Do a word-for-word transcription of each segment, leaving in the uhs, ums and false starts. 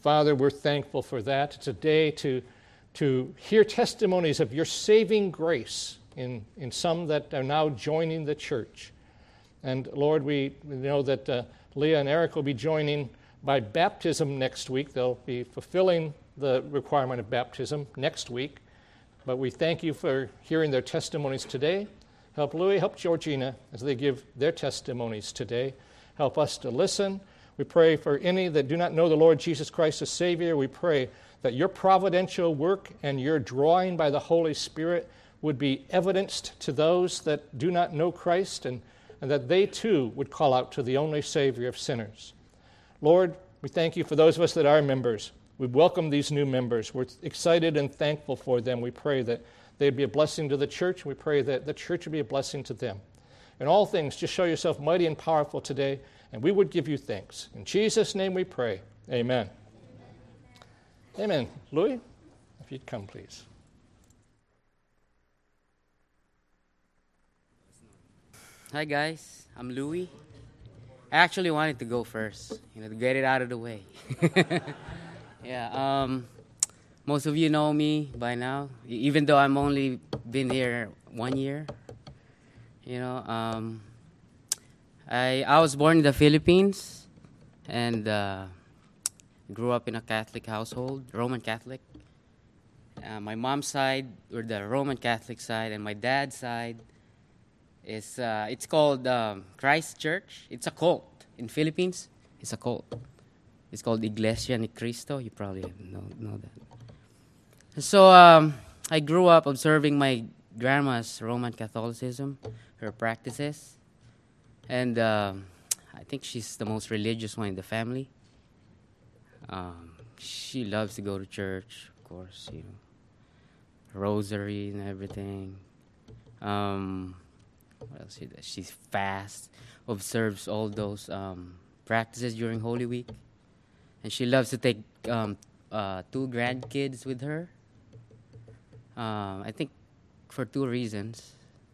Father, we're thankful for that. It's a day to, to hear testimonies of your saving grace in, in some that are now joining the church. And Lord, we, we know that uh, Leah and Eric will be joining by baptism next week. They'll be fulfilling the requirement of baptism next week. But we thank you for hearing their testimonies today. Help Louis, help Georgina as they give their testimonies today. Help us to listen. We pray for any that do not know the Lord Jesus Christ as Savior. We pray that your providential work and your drawing by the Holy Spirit would be evidenced to those that do not know Christ, and, and that they too would call out to the only Savior of sinners. Lord, we thank you for those of us that are members. We welcome these new members. We're excited and thankful for them. We pray that they'd be a blessing to the church. We pray that the church would be a blessing to them. In all things, just show yourself mighty and powerful today, and we would give you thanks. In Jesus' name we pray. Amen. Amen. Amen. Louis, if you'd come, please. Hi, guys. I'm Louis. I actually wanted to go first, you know, to get it out of the way. yeah, um, most of you know me by now, even though I'm only been here one year. You know, um, I I was born in the Philippines and uh, grew up in a Catholic household, Roman Catholic. Uh, my mom's side, or the Roman Catholic side, and my dad's side is uh, it's called um, Christ Church. It's a cult in Philippines. It's a cult. It's called Iglesia ni Cristo. You probably know know that. So um, I grew up observing my grandma's Roman Catholicism, her practices, and um, I think she's the most religious one in the family. Um, she loves to go to church, of course, you know, rosary and everything. Um, what else she does? She's fast, observes all those um, practices during Holy Week, and she loves to take um, uh, two grandkids with her. Um, I think for two reasons.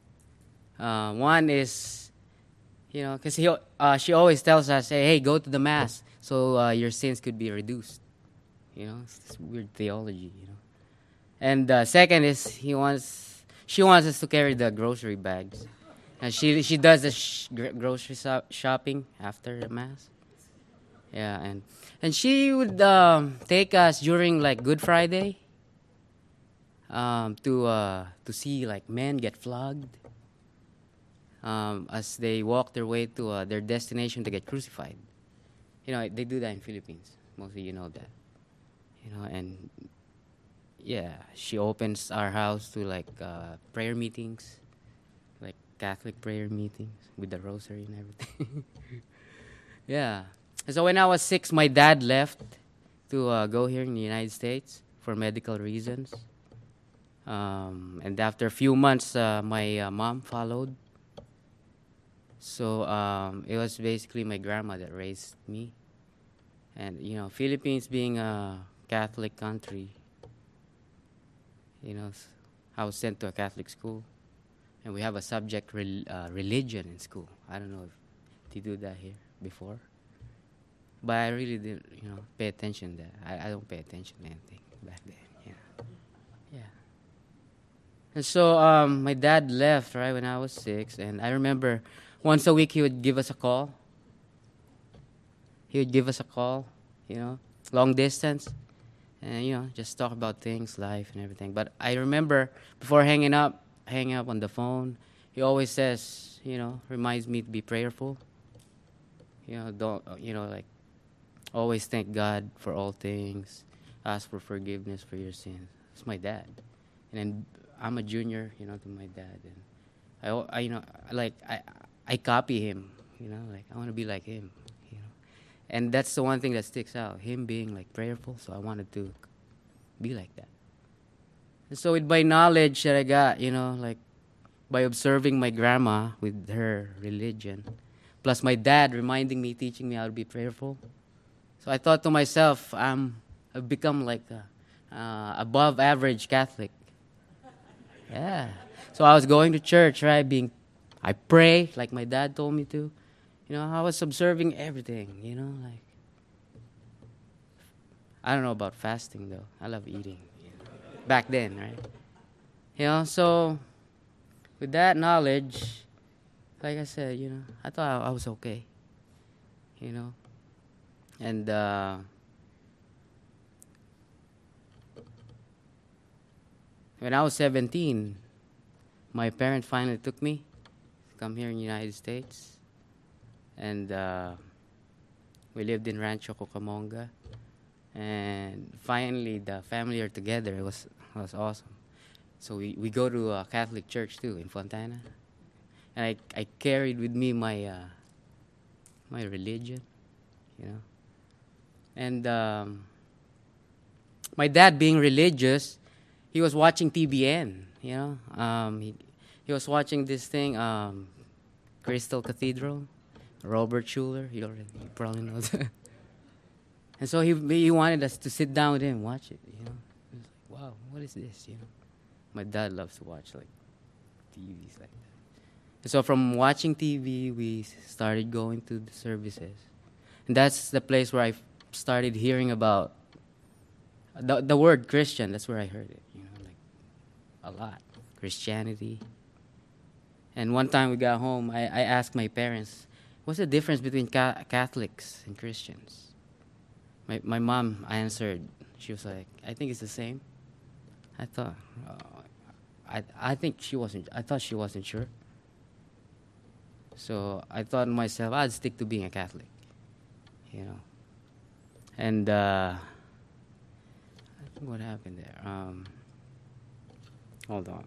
Uh, one is, you know, because uh, she always tells us, hey, hey, go to the Mass so uh, your sins could be reduced. You know, it's this weird theology, you know. And uh, second is he wants, she wants us to carry the grocery bags. And she she does the sh- grocery so- shopping after the Mass. Yeah, and and she would um, take us during like Good Friday um, to uh, to see like men get flogged um, as they walk their way to uh, their destination to get crucified. You know, they do that in Philippines. Mostly you know that. You know, and yeah, she opens our house to like uh, prayer meetings. Catholic prayer meetings with the rosary and everything. yeah. So when I was six, my dad left to uh, go here in the United States for medical reasons. Um, and after a few months, uh, my uh, mom followed. So um, it was basically my grandma that raised me. And, you know, Philippines being a Catholic country, you know, I was sent to a Catholic school. And we have a subject, rel- uh, religion, in school. I don't know if they do that here before. But I really didn't, you know, pay attention to that. I, I don't pay attention to anything back then, yeah. Yeah. And so um, my dad left, right, when I was six. And I remember once a week he would give us a call. He would give us a call, you know, long distance. And, you know, just talk about things, life, and everything. But I remember before hanging up, hanging up on the phone, he always says, you know, reminds me to be prayerful. You know, don't, you know, like, always thank God for all things. Ask for forgiveness for your sins. It's my dad. And then I'm a junior, you know, to my dad. And I, I you know, like, I, I copy him, you know, like, I want to be like him, you know. And that's the one thing that sticks out, him being, like, prayerful. So I wanted to be like that. And so with my knowledge that I got, you know, like by observing my grandma with her religion, plus my dad reminding me, teaching me how to be prayerful. So I thought to myself, I'm, I've become like a uh, above average Catholic. Yeah. So I was going to church, right? Being, I pray like my dad told me to. You know, I was observing everything, you know, like I don't know about fasting though. I love eating. You know. Back then, right? You know, so with that knowledge, like I said, you know, I thought I, I was okay. You know, and uh, when I was seventeen, my parents finally took me to come here in the United States, and uh, we lived in Rancho Cucamonga, and finally the family are together. It was it was awesome. So we, we go to a Catholic church too in Fontana, and I I carried with me my uh, my religion, you know, and um, my dad being religious, he was watching T B N, you know, um, he he was watching this thing, um, Crystal Cathedral, Robert Schuller, you already you probably know that. And so he he wanted us to sit down with him and watch it, you know. He was like, wow, what is this, you know? My dad loves to watch like T Vs like that. And so from watching T V, we started going to the services, and that's the place where I started hearing about the the word Christian. That's where I heard it, you know, like a lot, Christianity. And one time we got home, I, I asked my parents, "What's the difference between ca- Catholics and Christians?" My my mom answered. She was like, "I think it's the same." I thought, uh, I I think she wasn't. I thought she wasn't sure. So I thought to myself, I'd stick to being a Catholic, you know. And uh, I think what happened there. Um, hold on.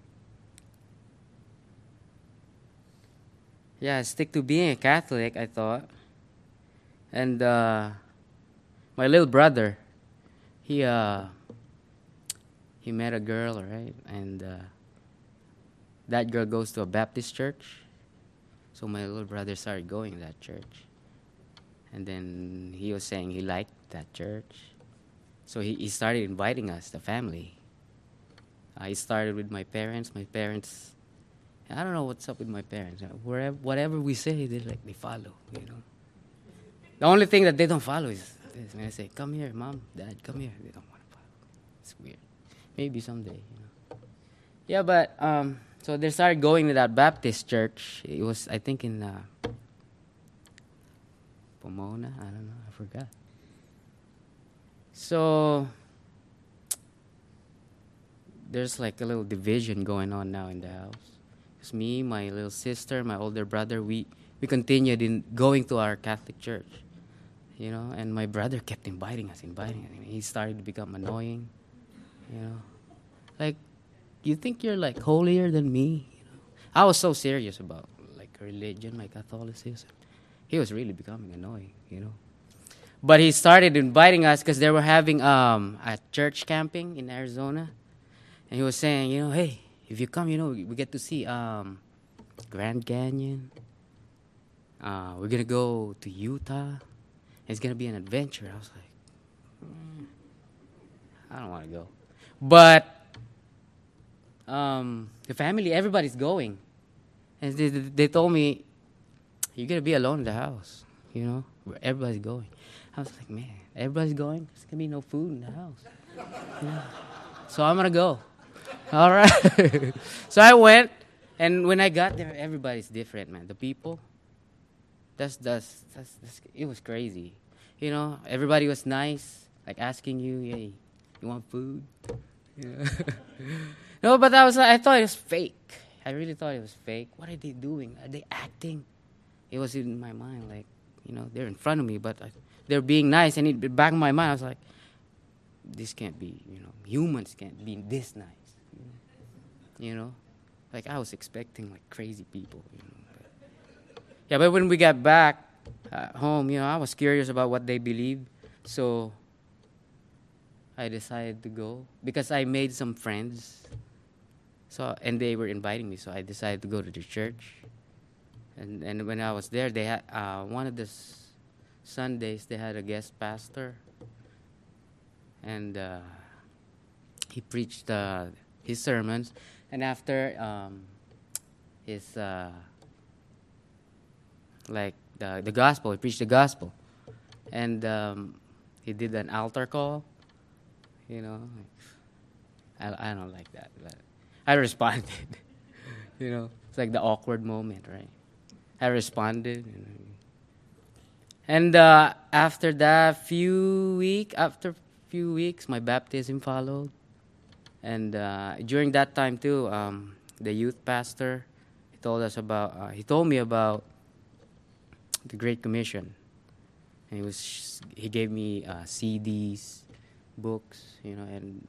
Yeah, I stick to being a Catholic, I thought. And uh, my little brother, he uh, he met a girl, right? And uh, that girl goes to a Baptist church. So my little brother started going to that church. And then he was saying he liked that church. So he, he started inviting us, the family. Uh, he started with my parents. My parents, I don't know what's up with my parents. Wherever, whatever we say, they like they follow, you know. The only thing that they don't follow is this. When I say, come here, mom, dad, come here. They don't want to follow. It's weird. Maybe someday, you know. Yeah, but... Um, So they started going to that Baptist church. It was, I think, in uh, Pomona. I don't know. I forgot. So there's like a little division going on now in the house. It's me, my little sister, my older brother. We we continued in going to our Catholic church, you know. And my brother kept inviting us, inviting us. And he started to become annoying, you know, like. You think you're like holier than me? You know? I was so serious about like religion, my Catholicism. He was really becoming annoying, you know. But he started inviting us because they were having um, a church camping in Arizona, and he was saying, you know, hey, if you come, you know, we get to see um, Grand Canyon. Uh, we're gonna go to Utah. It's gonna be an adventure. I was like, mm, I don't want to go, but. Um, the family, everybody's going. And they, they told me, you're going to be alone in the house, you know, where everybody's going. I was like, man, everybody's going? There's going to be no food in the house. You know? So I'm going to go. All right. So I went, and when I got there, everybody's different, man. The people, that's, that's, that's, that's it was crazy. You know, everybody was nice, like asking you, hey, you want food? Yeah. No, but I was I thought it was fake. I really thought it was fake. What are they doing? Are they acting? It was in my mind, like, you know, they're in front of me, but I, they're being nice. And in the back of my mind, I was like, this can't be, you know, humans can't be this nice. You know, you know? Like, I was expecting, like, crazy people, you know. But, yeah, but when we got back at home, you know, I was curious about what they believed. So I decided to go because I made some friends. So, and they were inviting me, so I decided to go to the church. And and when I was there, they had uh, one of the s- Sundays they had a guest pastor, and uh, he preached uh, his sermons. And after um, his uh, like the the gospel, he preached the gospel. And um, he did an altar call. You know, I I don't like that, but I responded. You know, it's like the awkward moment, right? I responded, and, and uh, after that few week, after few weeks, my baptism followed, and uh, during that time too, um, the youth pastor, he told us about, uh, he told me about the Great Commission, and he was, he gave me uh, C Ds, books, you know, and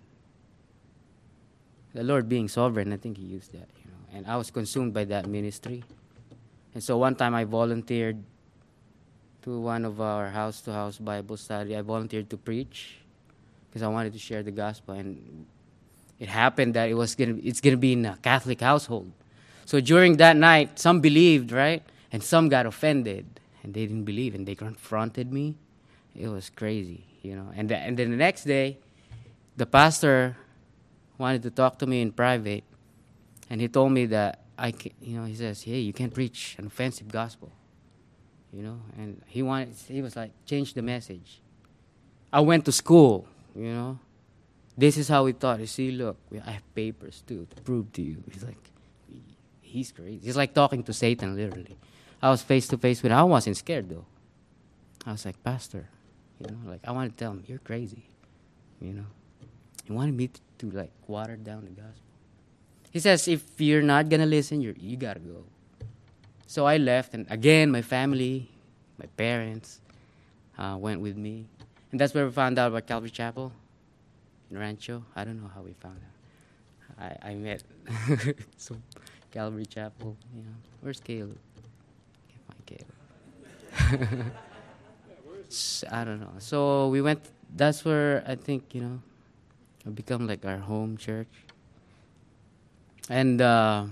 the Lord being sovereign, I think He used that, you know, and I was consumed by that ministry. And so one time I volunteered to one of our house-to-house Bible study. I volunteered to preach because I wanted to share the gospel, and it happened that it was gonna, it's gonna be in a Catholic household. So during that night, some believed, right, and some got offended, and they didn't believe, and they confronted me. It was crazy, you know. And the, and then the next day, the pastor wanted to talk to me in private, and he told me that I, can, you know, he says, "Hey, you can't preach an offensive gospel," you know. And he wanted, he was like, change the message. I went to school, you know. This is how we thought. You see, look, I have papers too to prove to you. He's like, he's crazy. He's like talking to Satan, literally. I was face to face with him. I wasn't scared though. I was like, Pastor, you know, like I wanted to tell him, you're crazy, you know. He wanted me to, to like water down the gospel. He says, if you're not gonna listen, you're, you gotta go. So I left, and again, my family, my parents, uh, went with me, and that's where we found out about Calvary Chapel in Rancho. I don't know how we found out. I, I met some Calvary Chapel. You know, where's Caleb? Can't find Caleb. I don't know. So we went. That's where I think, you know, it become like our home church. And uh,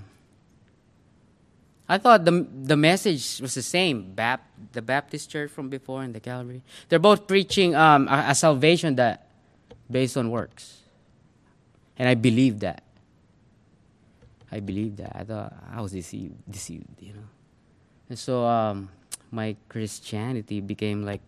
I thought the the message was the same. Bap, the Baptist church from before and the Calvary. They're both preaching um, a, a salvation that based on works. And I believed that. I believed that. I thought I was deceived, deceived, you know. And so um, my Christianity became like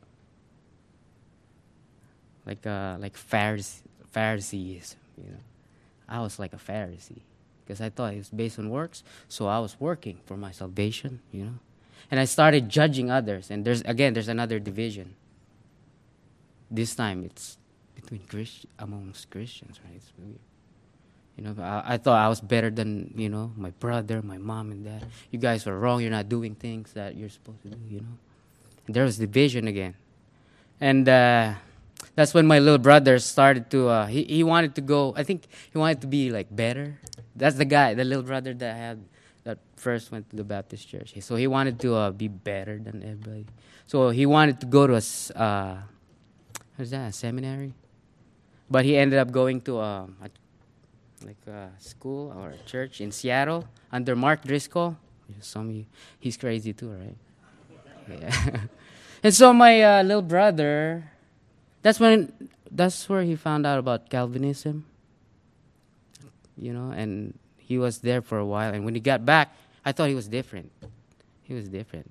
like uh, like Pharise- Phariseeism, you know. I was like a Pharisee because I thought it was based on works. So I was working for my salvation, you know. And I started judging others. And there's again, there's another division. This time it's between Christ amongst Christians, right? It's weird. You know, I, I thought I was better than, you know, my brother, my mom and dad. You guys are wrong. You're not doing things that you're supposed to do, you know. And there was division again. And uh, that's when my little brother started to, uh, he, he wanted to go, I think he wanted to be, like, better. That's the guy, the little brother that I had that first went to the Baptist church. So he wanted to uh, be better than everybody. So he wanted to go to a, uh, what is that, a seminary? But he ended up going to um, a like a school or a church in Seattle under Mark Driscoll. Some of you, he's crazy too, right? Yeah. And so my uh, little brother, that's when, that's where he found out about Calvinism. You know, and he was there for a while. And when he got back, I thought he was different. He was different.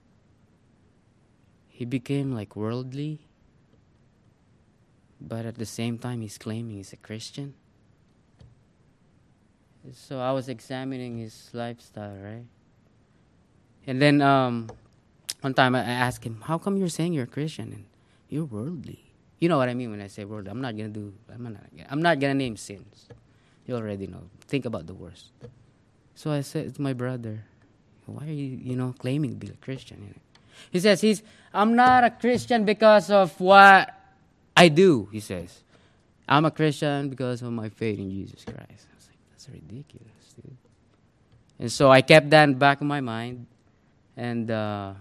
He became like worldly, but at the same time, he's claiming he's a Christian. So I was examining his lifestyle, right? And then um, one time I asked him, how come you're saying you're a Christian and you're worldly? You know what I mean when I say worldly. I'm not going to do, I'm not, I'm not going to name sins. You already know. Think about the worst. So I said to my brother, why are you, you know, claiming to be a Christian? He says, he's, I'm not a Christian because of what I do, he says. I'm a Christian because of my faith in Jesus Christ. That's ridiculous, dude. And so I kept that in the back of my mind, and uh,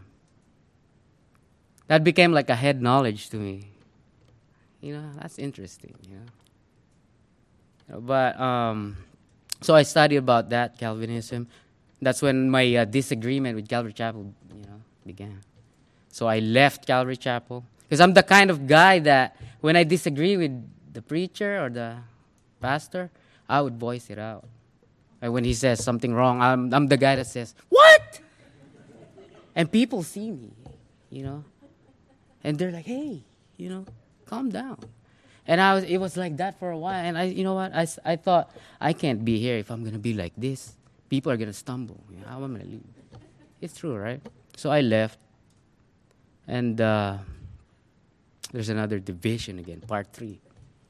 that became like a head knowledge to me. You know, that's interesting, you know. But, um, so I studied about that, Calvinism. That's when my uh, disagreement with Calvary Chapel, you know, began. So I left Calvary Chapel, because I'm the kind of guy that when I disagree with the preacher or the pastor, I would voice it out. And when he says something wrong, I'm I'm the guy that says, what? And people see me, you know. And they're like, hey, You know, calm down. And I was, it was like that for a while. And I, you know what? I, s- I thought, I can't be here if I'm going to be like this. People are going to stumble. You know, how am I going to leave? It's true, right? So I left. And uh, there's another division again, part three.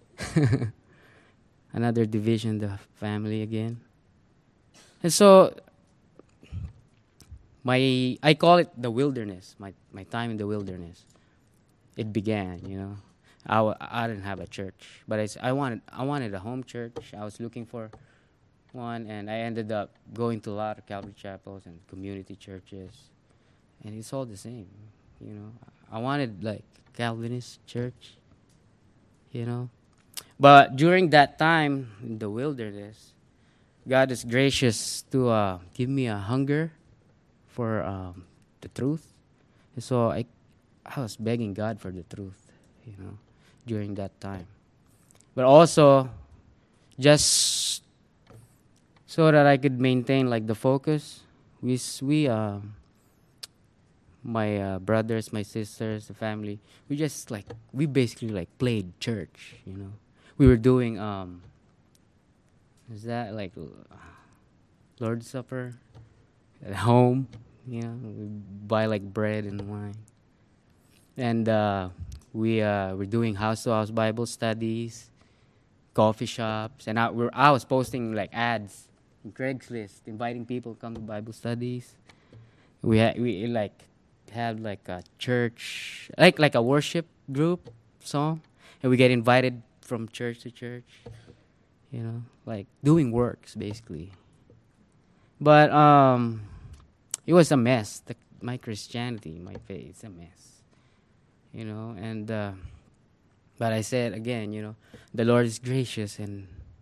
Another division, the family again. And so, my I call it the wilderness, my, my time in the wilderness. It began, you know. I, w- I didn't have a church, but I, s- I wanted I wanted a home church. I was looking for one, and I ended up going to a lot of Calvary chapels and community churches, and it's all the same, you know. I wanted like Calvinist church, you know. But during that time in the wilderness, God is gracious to uh, give me a hunger for um, the truth. And so I, I was begging God for the truth, you know, during that time. But also, just so that I could maintain like the focus, we s- we um, my uh, brothers, my sisters, the family, we just like we basically like played church, you know. We were doing um, is that like uh, Lord's Supper at home, you know. We buy like bread and wine, and uh, we uh, were doing house to house Bible studies, coffee shops, and I, we're, I was posting like ads in Craigslist, inviting people to come to Bible studies. We had we like had like a church, like like a worship group song, and we get invited from church to church. You know, like doing works basically. But um, it was a mess. The, my Christianity, my faith, it's a mess. You know, and uh, but I said again, you know, the Lord is gracious, and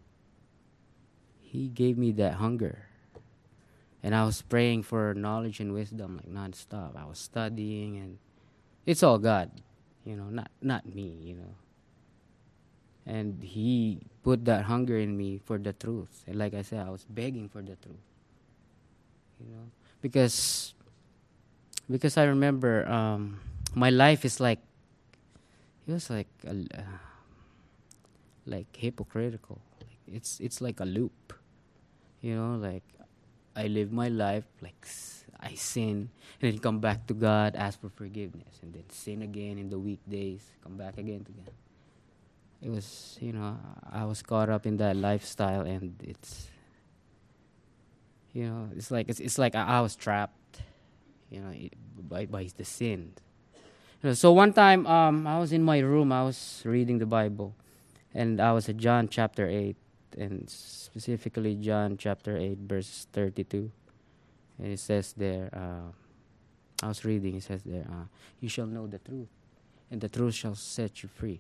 He gave me that hunger. And I was praying for knowledge and wisdom like nonstop. I was studying, and it's all God, you know, not not me, you know. And He put that hunger in me for the truth. And like I said, I was begging for the truth, you know, because because I remember um, my life is like it was like a, uh, like hypocritical. Like it's it's like a loop, you know, like I live my life like s- I sin and then come back to God, ask for forgiveness, and then sin again in the weekdays, come back again to God. It was, you know, I was caught up in that lifestyle, and it's, you know, it's like it's, it's like I, I was trapped, you know, it, by by the sin. You know, so one time, um, I was in my room, I was reading the Bible, and I was at John chapter eight, and specifically John chapter eight, verse thirty-two. And it says there, uh, I was reading, it says there, uh, you shall know the truth, and the truth shall set you free.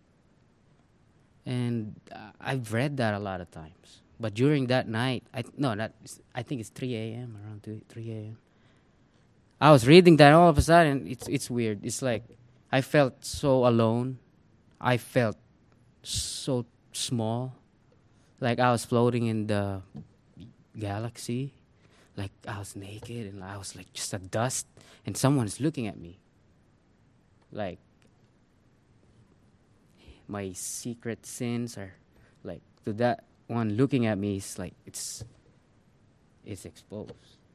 And uh, I've read that a lot of times. But during that night, I no, not I think it's three a.m. around two, three a.m. I was reading that, all of a sudden it's it's weird. It's like I felt so alone. I felt so small, like I was floating in the galaxy, like I was naked and I was like just a dust, and someone is looking at me. Like my secret sins are like to that one looking at me, it's like it's it's exposed.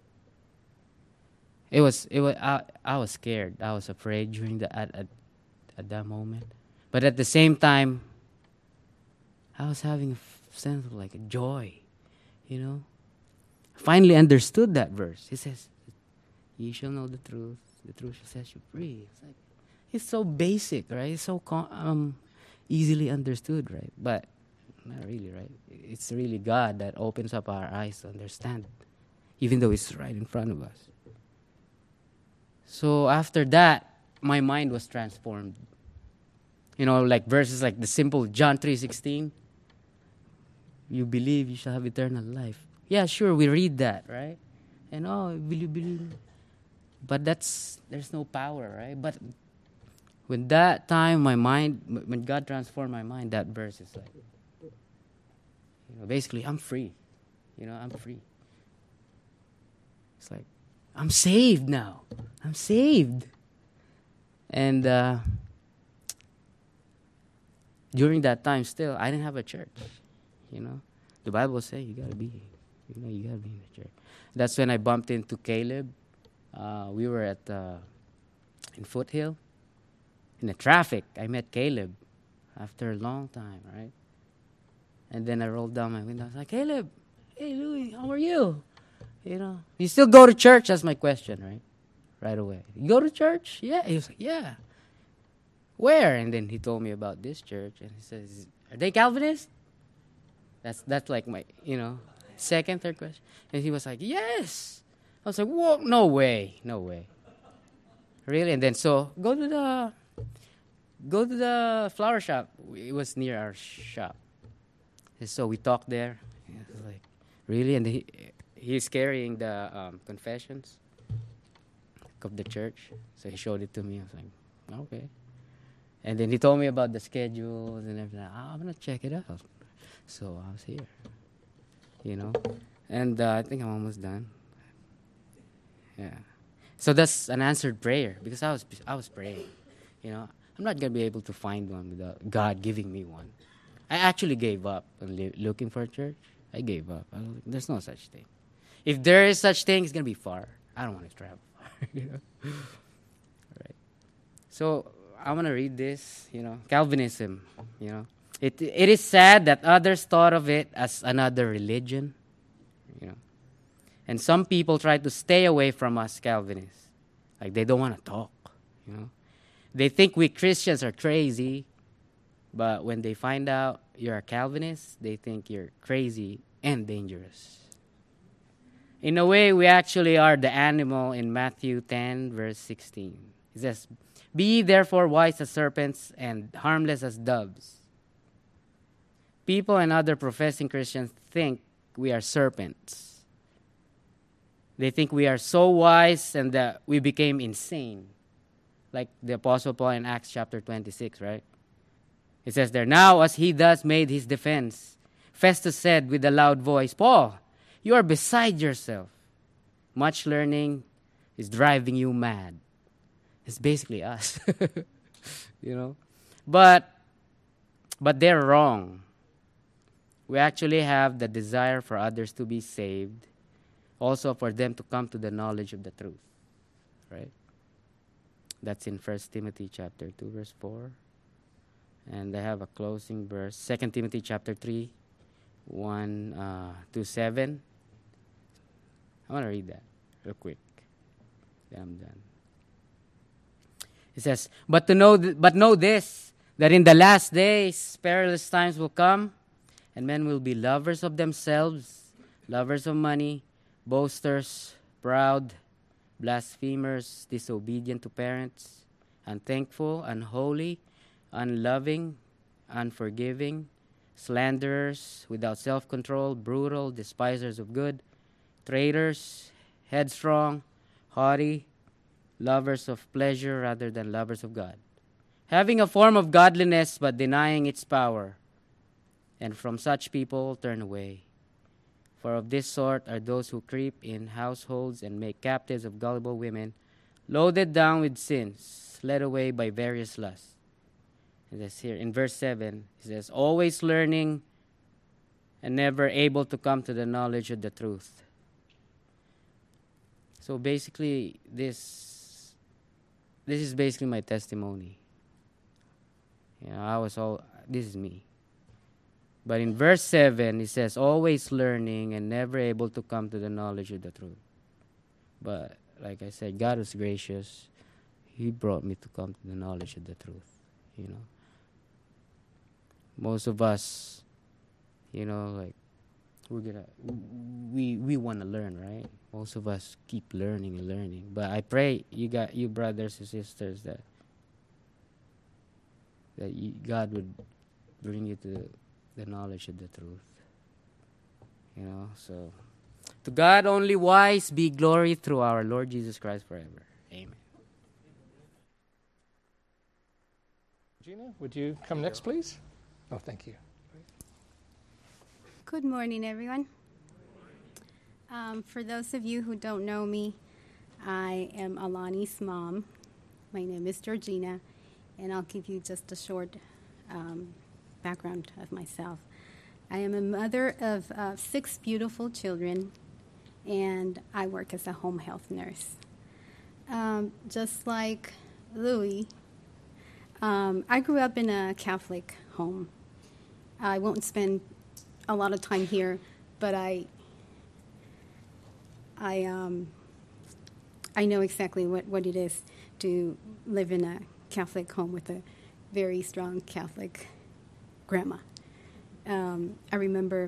It was it was I, I was scared. I was afraid during the at, at at that moment. But at the same time, I was having a f- sense of like a joy, you know. Finally understood that verse. It says, "Ye shall know the truth. The truth shall set you free." It's like it's so basic, right? It's so com- um easily understood, right? But not really, right? It's really God that opens up our eyes to understand, even though it's right in front of us. So after that, my mind was transformed. You know, like verses like the simple John three sixteen. You believe, you shall have eternal life. Yeah, sure, we read that, right? And oh, will you believe? But that's there's no power, right? But when that time, my mind, when God transformed my mind, that verse is like, you know, basically, I'm free. You know, I'm free. It's like, I'm saved now. I'm saved. And uh, during that time, still, I didn't have a church. You know, the Bible says you gotta be, you know, you gotta be in the church. That's when I bumped into Caleb. Uh, we were at uh, in Foothill. In the traffic, I met Caleb after a long time, right? And then I rolled down my window. I was like, Caleb, hey, Louis, how are you? You know, you still go to church? That's my question, right? Right away. You go to church? Yeah. He was like, yeah. Where? And then he told me about this church. And he says, are they Calvinists? That's that's like my, you know, second, third question. And he was like, yes. I was like, whoa, no way. No way. Really? And then so go to the go to the flower shop. It was near our shop. And so we talked there. He was like, really? And he he's carrying the um, confessions of the church. So he showed it to me. I was like, okay. And then he told me about the schedules and everything. Oh, I'm going to check it out. So I was here, you know. And uh, I think I'm almost done. Yeah. So that's an answered prayer because I was I was praying. You know, I'm not going to be able to find one without God giving me one. I actually gave up on li- looking for a church. I gave up. I was like, there's no such thing. If there is such thing, it's going to be far. I don't want to travel far. You know? All right. So I want to read this, you know, Calvinism, you know. It it is sad that others thought of it as another religion, you know. And some people try to stay away from us Calvinists. Like they don't want to talk, you know. They think we Christians are crazy, but when they find out you're a Calvinist, they think you're crazy and dangerous. In a way, we actually are the animal in Matthew ten, verse sixteen. It says, be therefore wise as serpents and harmless as doves. People and other professing Christians think we are serpents. They think we are so wise and that we became insane. Like the Apostle Paul in Acts chapter twenty-six, right? It says there, now as he thus made his defense, Festus said with a loud voice, Paul, you are beside yourself. Much learning is driving you mad. It's basically us, you know. But, but they're wrong. We actually have the desire for others to be saved, also for them to come to the knowledge of the truth, right? That's in First Timothy chapter two, verse four. And I have a closing verse, Second Timothy chapter three, one uh, to seven. I want to read that real quick. Then I'm done. It says, but to know, th- but know this, that in the last days perilous times will come, and men will be lovers of themselves, lovers of money, boasters, proud, blasphemers, disobedient to parents, unthankful, unholy, unloving, unforgiving, slanderers, without self-control, brutal, despisers of good, traitors, headstrong, haughty, lovers of pleasure rather than lovers of God, having a form of godliness but denying its power. And from such people turn away. For of this sort are those who creep in households and make captives of gullible women, loaded down with sins, led away by various lusts. And this here in verse seven, it says, always learning and never able to come to the knowledge of the truth. So basically, this this is basically my testimony. You know, I was all, this is me. But in verse seven, it says, always learning and never able to come to the knowledge of the truth. But like I said, God was gracious. He brought me to come to the knowledge of the truth, you know. Most of us, you know, like, we're gonna, we we want to learn, right? Most of us keep learning and learning. But I pray you got, you brothers and sisters, that, that you, God would bring you to the knowledge of the truth. You know, so to God only wise be glory through our Lord Jesus Christ forever. Amen. Gina, would you come next, please? Oh, thank you. Good morning, everyone. Um, for those of you who don't know me, I am Alani's mom. My name is Georgina, and I'll give you just a short um, background of myself. I am a mother of uh, six beautiful children, and I work as a home health nurse. Um, just like Louis, um, I grew up in a Catholic home. I won't spend a lot of time here, but I, I, um, I know exactly what, what it is to live in a Catholic home with a very strong Catholic grandma. Um, I remember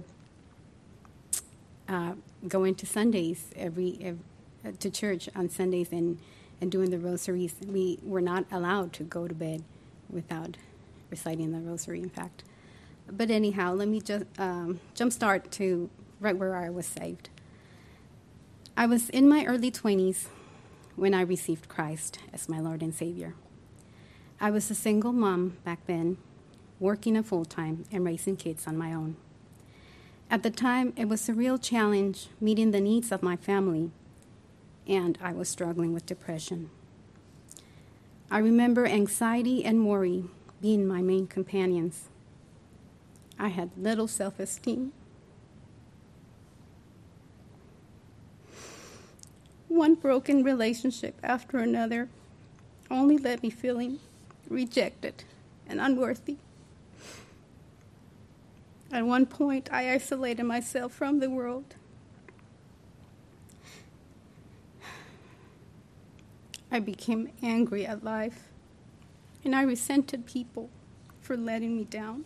uh, going to Sundays every, every to church on Sundays and, and doing the rosaries. We were not allowed to go to bed without reciting the rosary, in fact. But anyhow, let me just um, jumpstart to right where I was saved. I was in my early twenties when I received Christ as my Lord and Savior. I was a single mom back then, working a full-time and raising kids on my own. At the time, it was a real challenge meeting the needs of my family, and I was struggling with depression. I remember anxiety and worry being my main companions. I had little self-esteem. One broken relationship after another only left me feeling rejected and unworthy. At one point, I isolated myself from the world. I became angry at life, and I resented people for letting me down.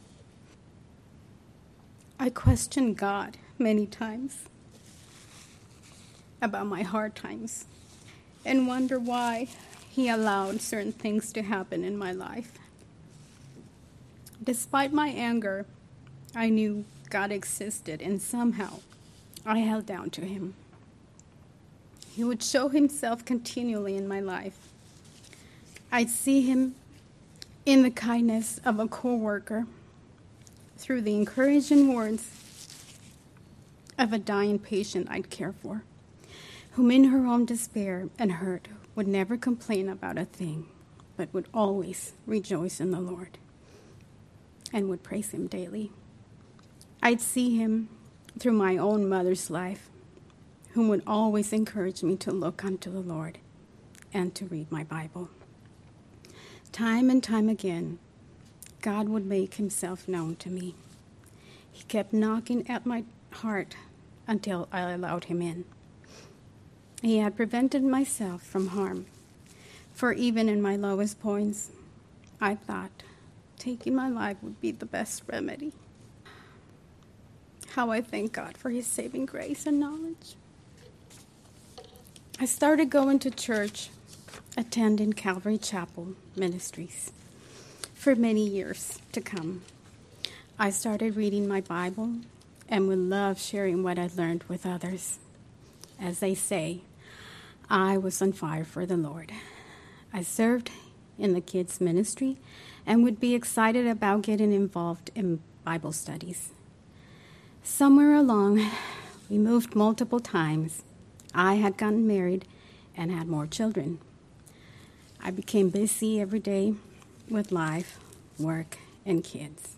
I questioned God many times about my hard times and wonder why He allowed certain things to happen in my life. Despite my anger, I knew God existed, and somehow I held down to Him. He would show Himself continually in my life. I'd see Him in the kindness of a co-worker, through the encouraging words of a dying patient I'd care for, whom in her own despair and hurt would never complain about a thing, but would always rejoice in the Lord and would praise Him daily. I'd see Him through my own mother's life, whom would always encourage me to look unto the Lord and to read my Bible. Time and time again, God would make Himself known to me. He kept knocking at my heart until I allowed Him in. He had prevented myself from harm, for even in my lowest points, I thought taking my life would be the best remedy. How I thank God for His saving grace and knowledge. I started going to church, attending Calvary Chapel Ministries for many years to come. I started reading my Bible and would love sharing what I learned with others. As they say, I was on fire for the Lord. I served in the kids' ministry and would be excited about getting involved in Bible studies. Somewhere along, we moved multiple times. I had gotten married and had more children. I became busy every day with life, work, and kids.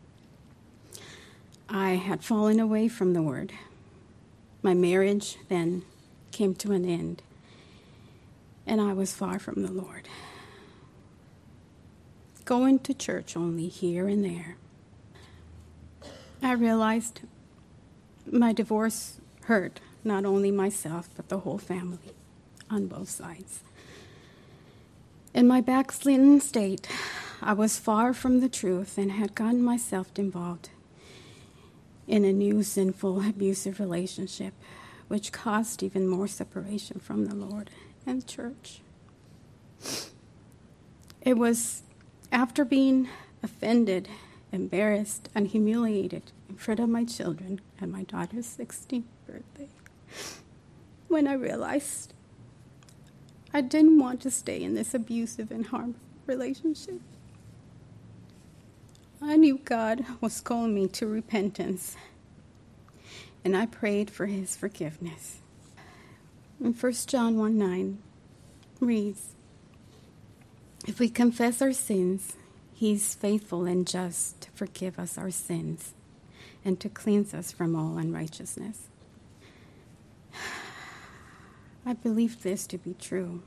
I had fallen away from the Word. My marriage then came to an end, and I was far from the Lord, going to church only here and there. I realized my divorce hurt not only myself, but the whole family on both sides. In my backslidden state, I was far from the truth and had gotten myself involved in a new sinful, abusive relationship, which caused even more separation from the Lord and church. It was after being offended, embarrassed, and humiliated in front of my children at my daughter's sixteenth birthday when I realized I didn't want to stay in this abusive and harmful relationship. I knew God was calling me to repentance, and I prayed for His forgiveness. In First John one nine reads, "If we confess our sins, He is faithful and just to forgive us our sins and to cleanse us from all unrighteousness. I believe this to be true.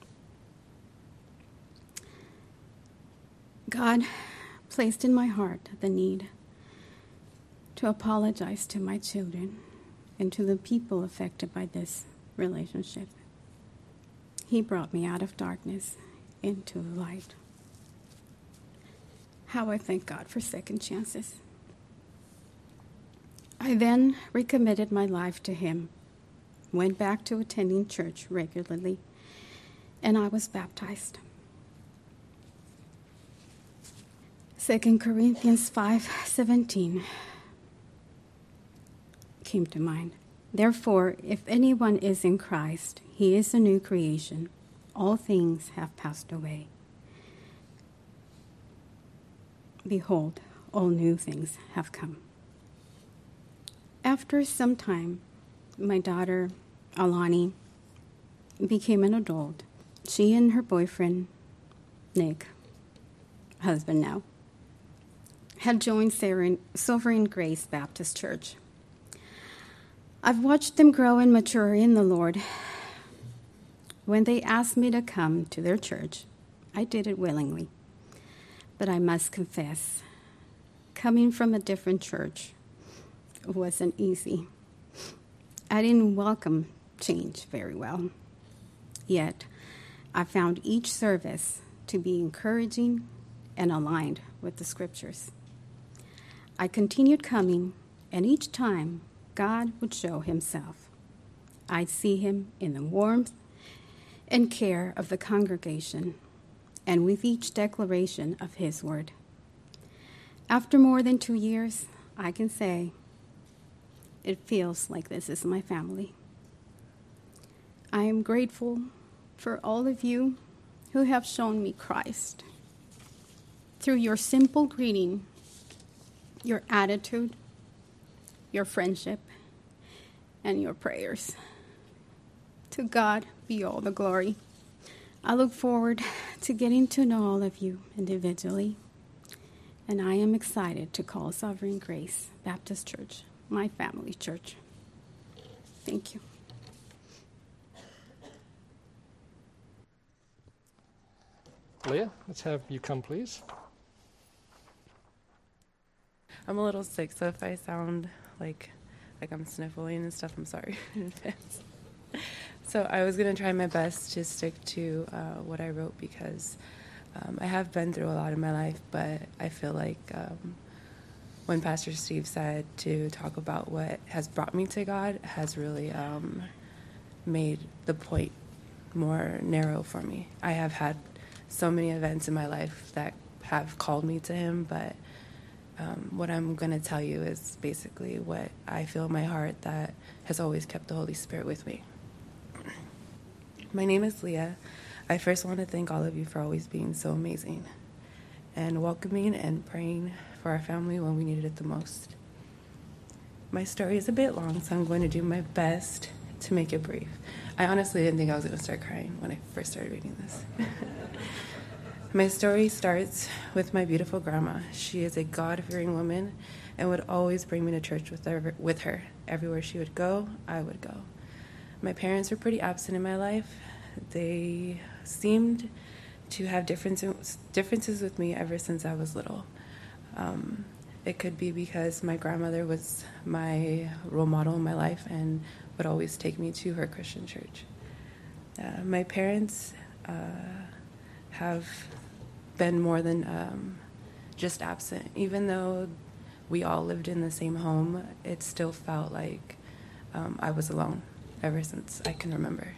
God placed in my heart the need to apologize to my children and to the people affected by this relationship. He brought me out of darkness into the light. How I thank God for second chances. I then recommitted my life to Him, went back to attending church regularly, and I was baptized. Second Corinthians five seventeen came to mind. Therefore, if anyone is in Christ, he is a new creation. All things have passed away. Behold, all new things have come. After some time, my daughter, Alani, became an adult. She and her boyfriend, Nick, husband now, had joined Sovereign Grace Baptist Church. I've watched them grow and mature in the Lord. When they asked me to come to their church, I did it willingly. But I must confess, coming from a different church wasn't easy. I didn't welcome change very well. Yet, I found each service to be encouraging and aligned with the scriptures. I continued coming, and each time God would show Himself. I'd see Him in the warmth and care of the congregation, and with each declaration of His word. After more than two years, I can say, it feels like this is my family. I am grateful for all of you who have shown me Christ through your simple greeting, your attitude, your friendship, and your prayers. To God be all the glory. I look forward to getting to know all of you individually, and I am excited to call Sovereign Grace Baptist Church my family church. Thank you. Leah, let's have you come, please. I'm a little sick, so if I sound like like I'm sniffling and stuff, I'm sorry in advance. So I was going to try my best to stick to uh, what I wrote because um, I have been through a lot in my life, but I feel like um, when Pastor Steve said to talk about what has brought me to God has really um, made the point more narrow for me. I have had so many events in my life that have called me to Him, but Um, what I'm going to tell you is basically what I feel in my heart that has always kept the Holy Spirit with me. My name is Leah. I first want to thank all of you for always being so amazing and welcoming and praying for our family when we needed it the most. My story is a bit long, so I'm going to do my best to make it brief. I honestly didn't think I was going to start crying when I first started reading this. My story starts with my beautiful grandma. She is a God-fearing woman and would always bring me to church with her, with her. Everywhere she would go, I would go. My parents were pretty absent in my life. They seemed to have differences, differences with me ever since I was little. Um, it could be because my grandmother was my role model in my life and would always take me to her Christian church. Uh, my parents uh, have been more than um, just absent. Even though we all lived in the same home, it still felt like um, I was alone ever since I can remember.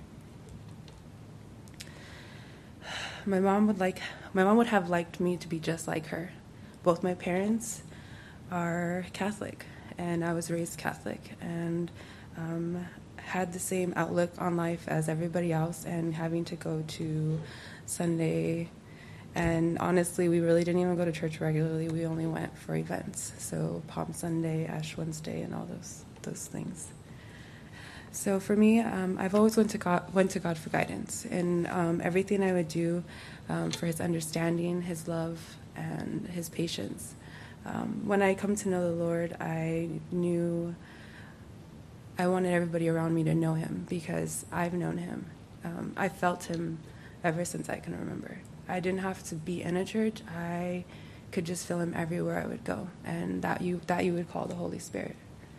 My mom would like, my mom would have liked me to be just like her. Both my parents are Catholic, and I was raised Catholic, and um, had the same outlook on life as everybody else, and having to go to Sunday. And honestly, we really didn't even go to church regularly. We only went for events. So Palm Sunday, Ash Wednesday, and all those those things. So for me, um, I've always went to God, went to God for guidance. And um, everything I would do um, for His understanding, His love, and his patience. Um, when I come to know the Lord, I knew I wanted everybody around me to know him because I've known him. Um, I felt him ever since I can remember. I didn't have to be in a church. I could just feel him everywhere I would go, and that you that you would call the Holy Spirit.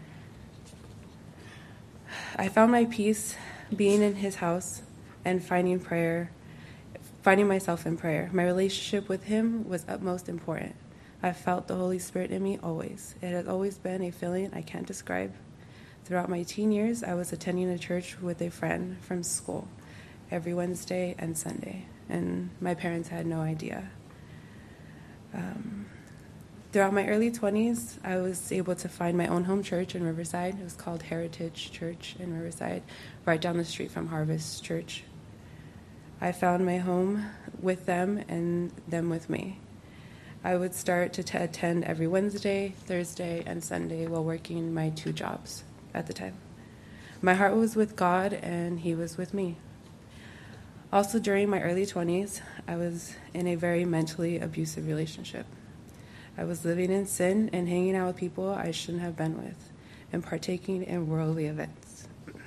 I found my peace being in his house and finding prayer, finding myself in prayer. My relationship with him was utmost important. I felt the Holy Spirit in me always. It has always been a feeling I can't describe. Throughout my teen years, I was attending a church with a friend from school every Wednesday and Sunday, and my parents had no idea. Um, throughout my early twenties, I was able to find my own home church in Riverside. It was called Heritage Church in Riverside, right down the street from Harvest Church. I found my home with them and them with me. I would start to t- attend every Wednesday, Thursday, and Sunday while working my two jobs at the time. My heart was with God, and he was with me. Also, during my early twenties, I was in a very mentally abusive relationship. I was living in sin and hanging out with people I shouldn't have been with and partaking in worldly events.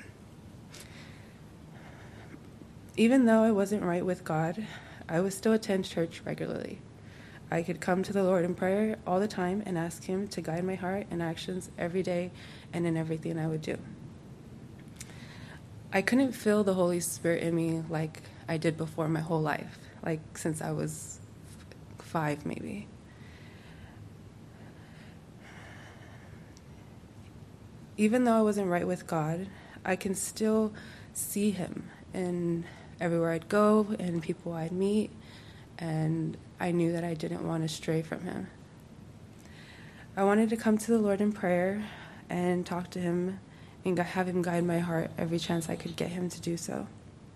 Even though I wasn't right with God, I would still attend church regularly. I could come to the Lord in prayer all the time and ask him to guide my heart and actions every day and in everything I would do. I couldn't feel the Holy Spirit in me like I did before my whole life, like since I was five maybe. Even though I wasn't right with God, I can still see him in everywhere I'd go and people I'd meet, and I knew that I didn't want to stray from him. I wanted to come to the Lord in prayer and talk to him and have him guide my heart every chance I could get him to do so.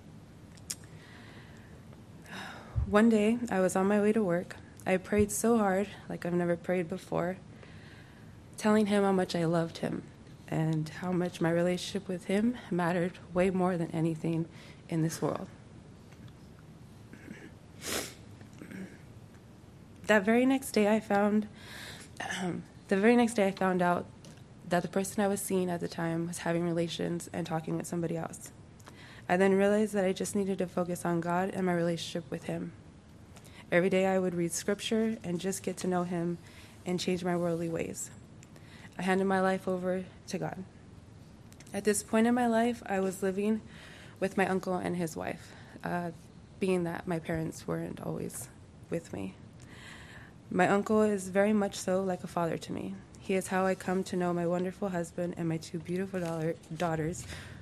One day, I was on my way to work. I prayed so hard, like I've never prayed before, telling him how much I loved him and how much my relationship with him mattered way more than anything in this world. That very next day, I found, um, the very next day I found out that the person I was seeing at the time was having relations and talking with somebody else. I then realized that I just needed to focus on God and my relationship with him. Every day I would read scripture and just get to know him and change my worldly ways. I handed my life over to God. At this point in my life, I was living with my uncle and his wife, uh, being that my parents weren't always with me. My uncle is very much so like a father to me. He is how I come to know my wonderful husband and my two beautiful daughter, daughters.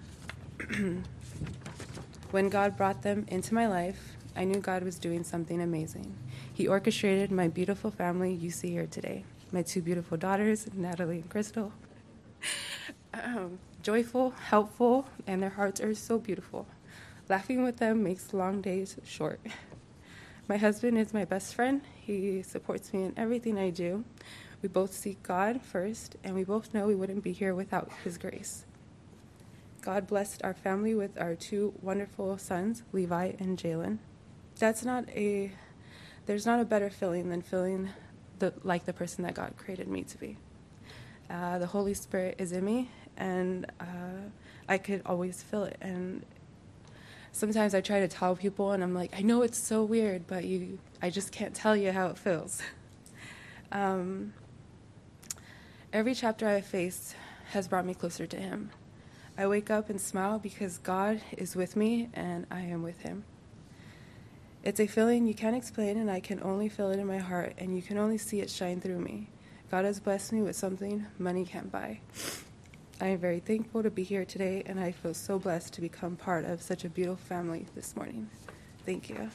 When God brought them into my life, I knew God was doing something amazing. He orchestrated my beautiful family you see here today. My two beautiful daughters, Natalie and Crystal. Um, joyful, helpful, and their hearts are so beautiful. Laughing with them makes long days short. My husband is my best friend. He supports me in everything I do. We both seek God first, and we both know we wouldn't be here without his grace. God blessed our family with our two wonderful sons, Levi and Jalen. That's not a, there's not a better feeling than feeling the, like the person that God created me to be. Uh, the Holy Spirit is in me, and uh, I could always feel it. And sometimes I try to tell people, and I'm like, I know it's so weird, but you, I just can't tell you how it feels. um, every chapter I faced has brought me closer to him. I wake up and smile because God is with me, and I am with him. It's a feeling you can't explain, and I can only feel it in my heart, and you can only see it shine through me. God has blessed me with something money can't buy. I am very thankful to be here today, and I feel so blessed to become part of such a beautiful family this morning. Thank you.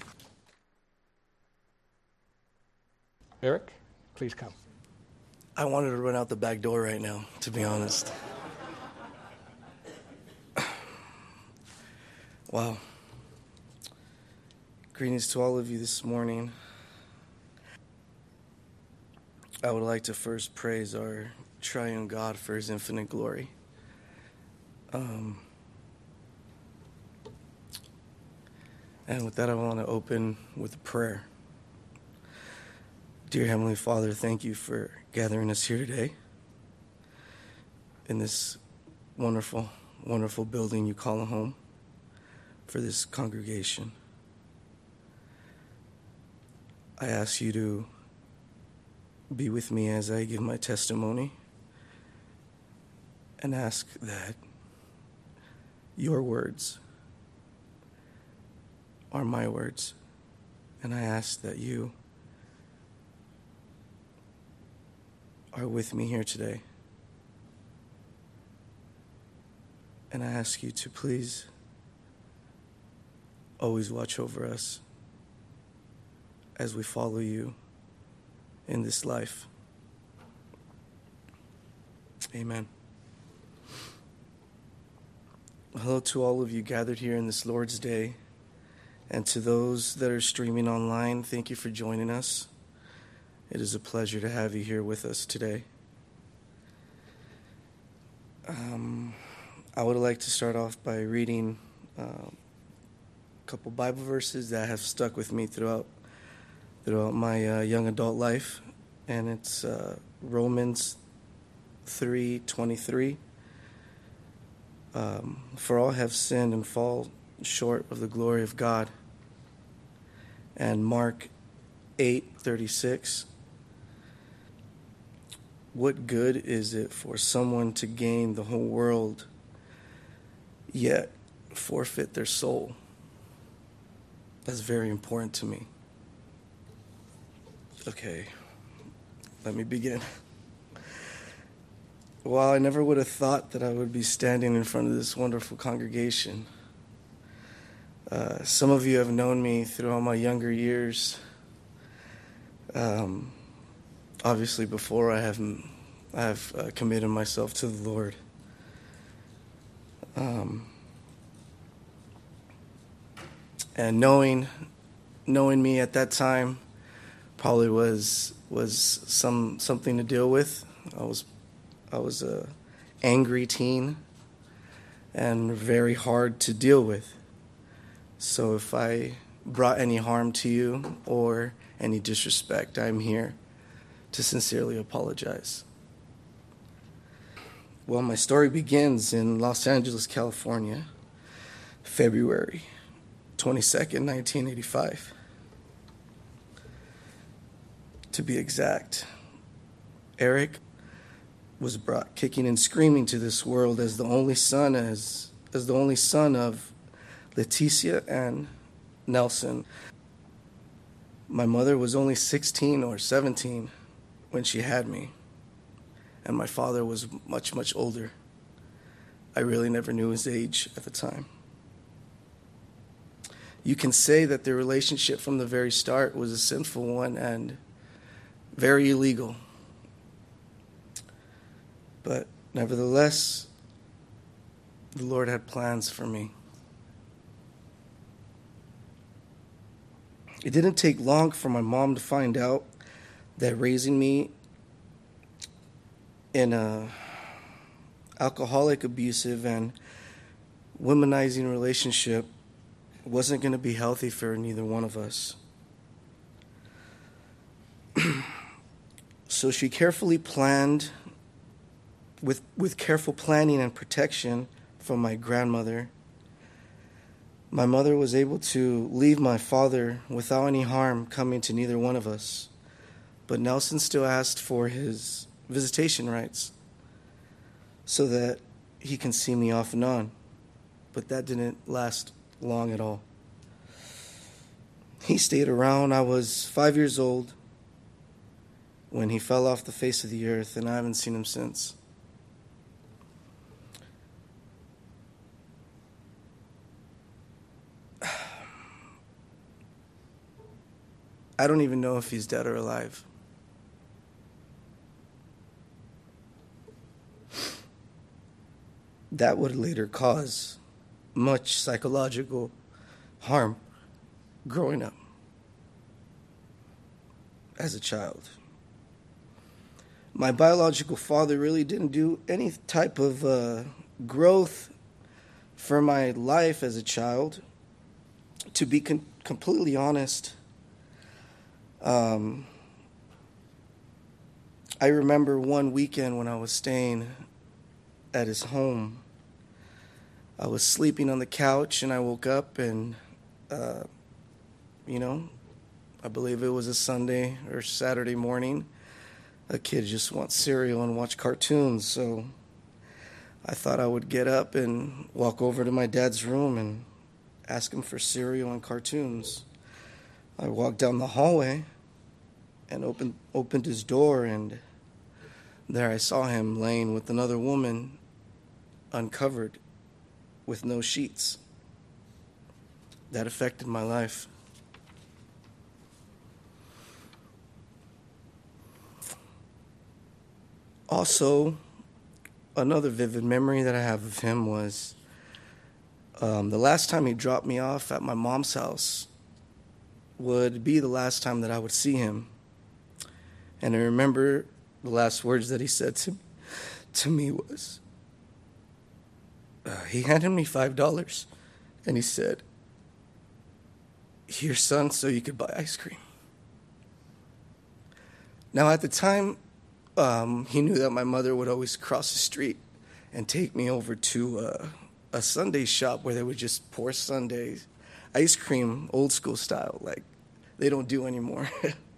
Eric, please come. I wanted to run out the back door right now, to be honest. Wow. Greetings to all of you this morning. I would like to first praise our triune God for his infinite glory. Um, and with that, I want to open with a prayer. Dear Heavenly Father, thank you for gathering us here today in this wonderful, wonderful building you call a home for this congregation. I ask you to be with me as I give my testimony and ask that your words are my words. And I ask that you are with me here today. And I ask you to please always watch over us as we follow you in this life. Amen. Hello to all of you gathered here in this Lord's Day, and to those that are streaming online, thank you for joining us. It is a pleasure to have you here with us today. Um, I would like to start off by reading uh, a couple Bible verses that have stuck with me throughout throughout my uh, young adult life, and it's uh, Romans three twenty-three. Um, For all have sinned and fall short of the glory of God, and Mark eight thirty-six. What good is it for someone to gain the whole world, yet forfeit their soul? That's very important to me. Okay, let me begin. While I never would have thought that I would be standing in front of this wonderful congregation, uh, some of you have known me throughout my younger years. Um, obviously, before I have I have uh, committed myself to the Lord. Um, and knowing knowing me at that time probably was was some something to deal with. I was I was a angry teen and very hard to deal with. So if I brought any harm to you or any disrespect, I'm here to sincerely apologize. Well, my story begins in Los Angeles, California, February twenty-second, nineteen eighty-five. To be exact, Eric was brought kicking and screaming to this world as the only son as as the only son of Leticia and Nelson. My mother was only sixteen or seventeen when she had me, and my father was much, much older. I really never knew his age at the time. You can say that the relationship from the very start was a sinful one and very illegal. But nevertheless, the Lord had plans for me. It didn't take long for my mom to find out that raising me in a alcoholic, abusive, and womanizing relationship wasn't going to be healthy for neither one of us. So she carefully planned, with, with careful planning and protection from my grandmother, my mother was able to leave my father without any harm coming to neither one of us. But Nelson still asked for his visitation rights so that he can see me off and on. But that didn't last long at all. He stayed around. I was five years old when he fell off the face of the earth, and I haven't seen him since. I don't even know if he's dead or alive. That would later cause much psychological harm growing up as a child. My biological father really didn't do any type of uh, growth for my life as a child. To be con- completely honest, um, I remember one weekend when I was staying at his home. I was sleeping on the couch, and I woke up, and, uh, you know, I believe it was a Sunday or Saturday morning. A kid just wants cereal and watch cartoons, so I thought I would get up and walk over to my dad's room and ask him for cereal and cartoons. I walked down the hallway and opened opened his door, and there I saw him laying with another woman, uncovered, with no sheets. That affected my life. Also, another vivid memory that I have of him was um, the last time he dropped me off at my mom's house would be the last time that I would see him. And I remember the last words that he said to, to me was, uh, he handed me five dollars, and he said, "Here, son, so you could buy ice cream." Now, at the time, um, he knew that my mother would always cross the street and take me over to uh, a sundae shop where they would just pour sundaes, ice cream, old school style, like they don't do anymore.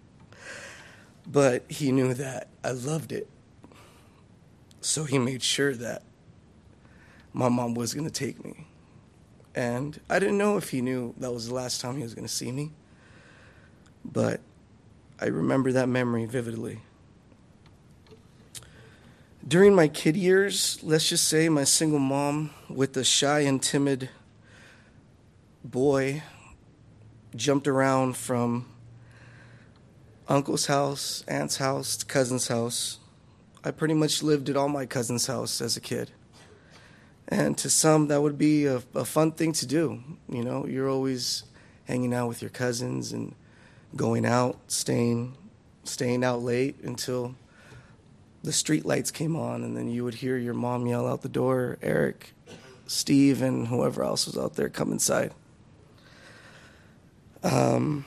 But he knew that I loved it. So he made sure that my mom was going to take me. And I didn't know if he knew that was the last time he was going to see me. But I remember that memory vividly. During my kid years, let's just say my single mom with a shy and timid boy jumped around from uncle's house, aunt's house, cousin's house. I pretty much lived at all my cousins' house as a kid. And to some, that would be a, a fun thing to do. You know, you're always hanging out with your cousins and going out, staying, staying out late until the street lights came on, and then you would hear your mom yell out the door, "Eric, Steve," and whoever else was out there, "Come inside." Um,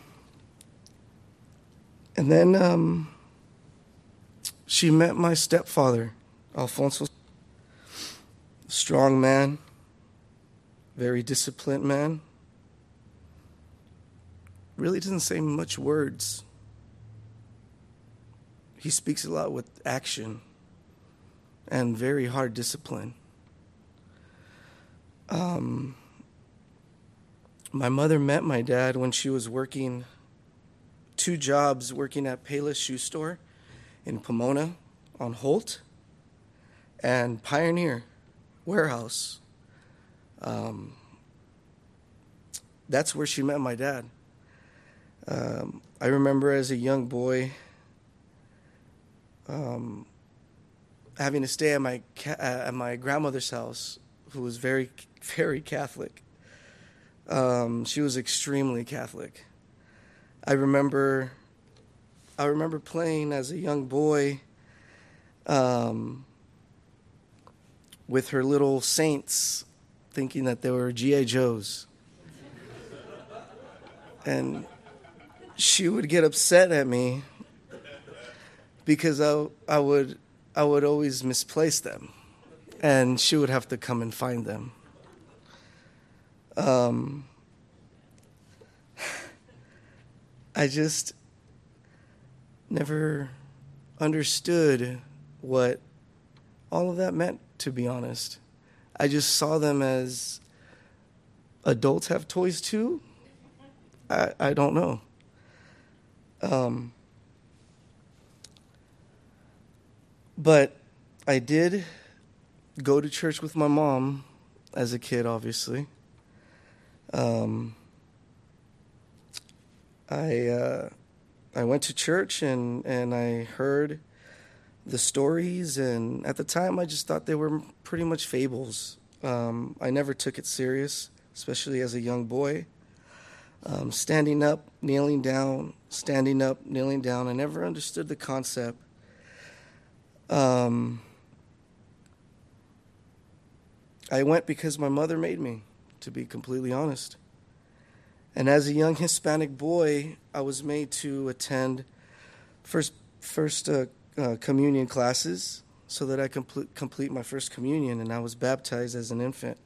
and then um, she met my stepfather, Alfonso. Strong man, very disciplined man. Really doesn't say much words. He speaks a lot with action and very hard discipline. Um, my mother met my dad when she was working two jobs, working at Payless Shoe Store in Pomona on Holt and Pioneer Warehouse. Um, that's where she met my dad. Um, I remember as a young boy um, having to stay at my ca- at my grandmother's house, who was very, very Catholic. Um, she was extremely Catholic. I remember, I remember playing as a young boy um, with her little saints, thinking that they were G I Joes. And she would get upset at me because I, I would I would always misplace them, and she would have to come and find them. Um, I just never understood what all of that meant, to be honest. I just saw them as adults have toys too. I, I don't know. Um, but I did go to church with my mom as a kid, obviously. Um, I uh, I went to church and, and I heard the stories, and at the time I just thought they were pretty much fables. Um, I never took it serious, especially as a young boy. Um, standing up, kneeling down, standing up, kneeling down. I never understood the concept. Um, I went because my mother made me, to be completely honest. And as a young Hispanic boy, I was made to attend First First uh, uh, communion classes so that I complete complete my first communion, and I was baptized as an infant.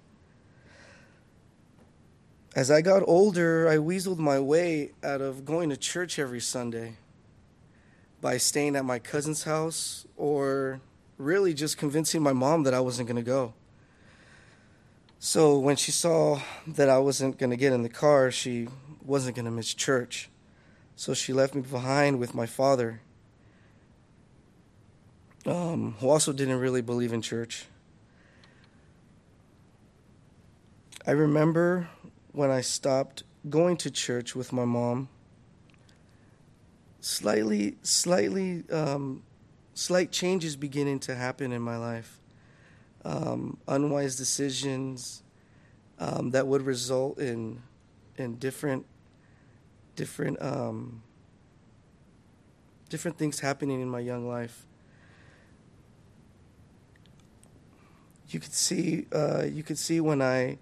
As I got older, I weaseled my way out of going to church every Sunday by staying at my cousin's house, or really just convincing my mom that I wasn't going to go. So when she saw that I wasn't going to get in the car, she wasn't going to miss church. So she left me behind with my father, um, who also didn't really believe in church. I remember when I stopped going to church with my mom, slightly, slightly, um, slight changes beginning to happen in my life. Um, unwise decisions um, that would result in in different, different, um, different things happening in my young life. You could see, uh, you could see when I.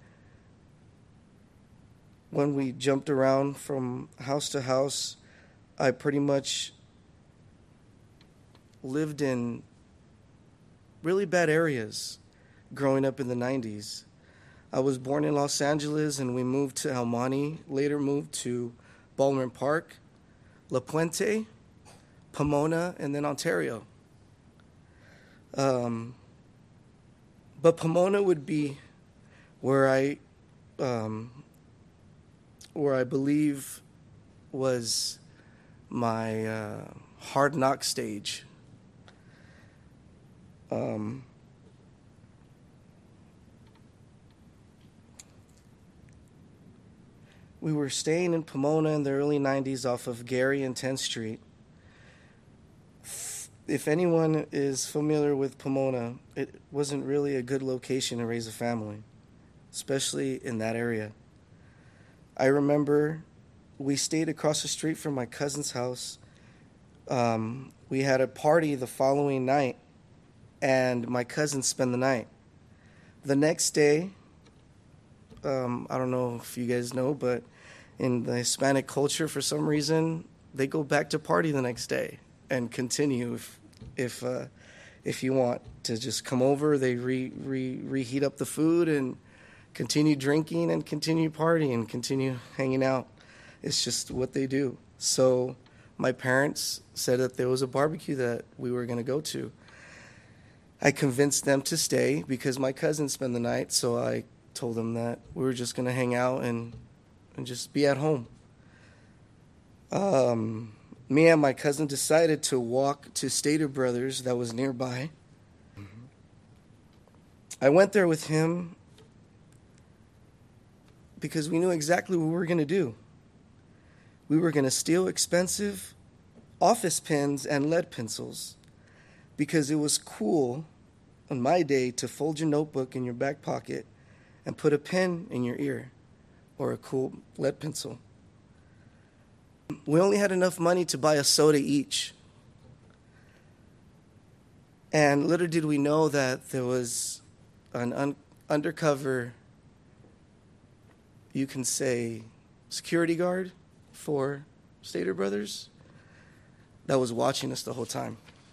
When we jumped around from house to house, I pretty much lived in really bad areas growing up in the nineties. I was born in Los Angeles, and we moved to El Monte, later moved to Baldwin Park, La Puente, Pomona, and then Ontario. Um, but Pomona would be where I... Um, where I believe was my uh, hard knock stage. Um, we were staying in Pomona in the early nineties off of Gary and tenth Street. If anyone is familiar with Pomona, it wasn't really a good location to raise a family, especially in that area. I remember we stayed across the street from my cousin's house. Um, we had a party the following night, and my cousin spent the night. The next day, um, I don't know if you guys know, but in the Hispanic culture, for some reason, they go back to party the next day and continue if if uh, if you want to just come over. They re, re reheat up the food and continue drinking and continue partying and continue hanging out. It's just what they do. So my parents said that there was a barbecue that we were going to go to. I convinced them to stay because my cousin spent the night, so I told them that we were just going to hang out and and just be at home. Um, me and my cousin decided to walk to Stater Brothers that was nearby. I went there with him because we knew exactly what we were going to do. We were going to steal expensive office pens and lead pencils because it was cool on my day to fold your notebook in your back pocket and put a pen in your ear or a cool lead pencil. We only had enough money to buy a soda each. And little did we know that there was an un- undercover, you can say, security guard for Stater Brothers that was watching us the whole time.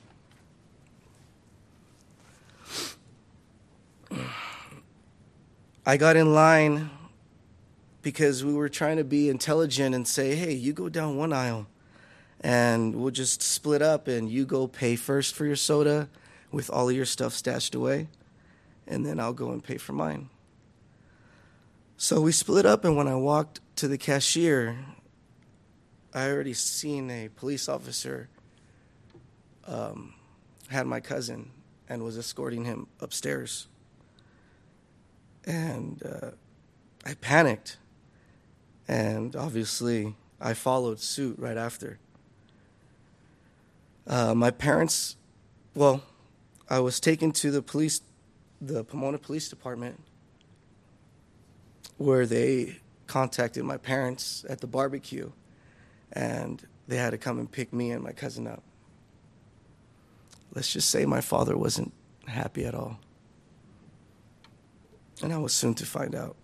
I got in line because we were trying to be intelligent and say, hey, you go down one aisle and we'll just split up and you go pay first for your soda with all of your stuff stashed away, and then I'll go and pay for mine. So we split up, and when I walked to the cashier, I already seen a police officer um, had my cousin and was escorting him upstairs. And uh, I panicked, and obviously I followed suit right after. Uh, my parents, well, I was taken to the police, the Pomona Police Department, where they contacted my parents at the barbecue, and they had to come and pick me and my cousin up. Let's just say my father wasn't happy at all. And I was soon to find out.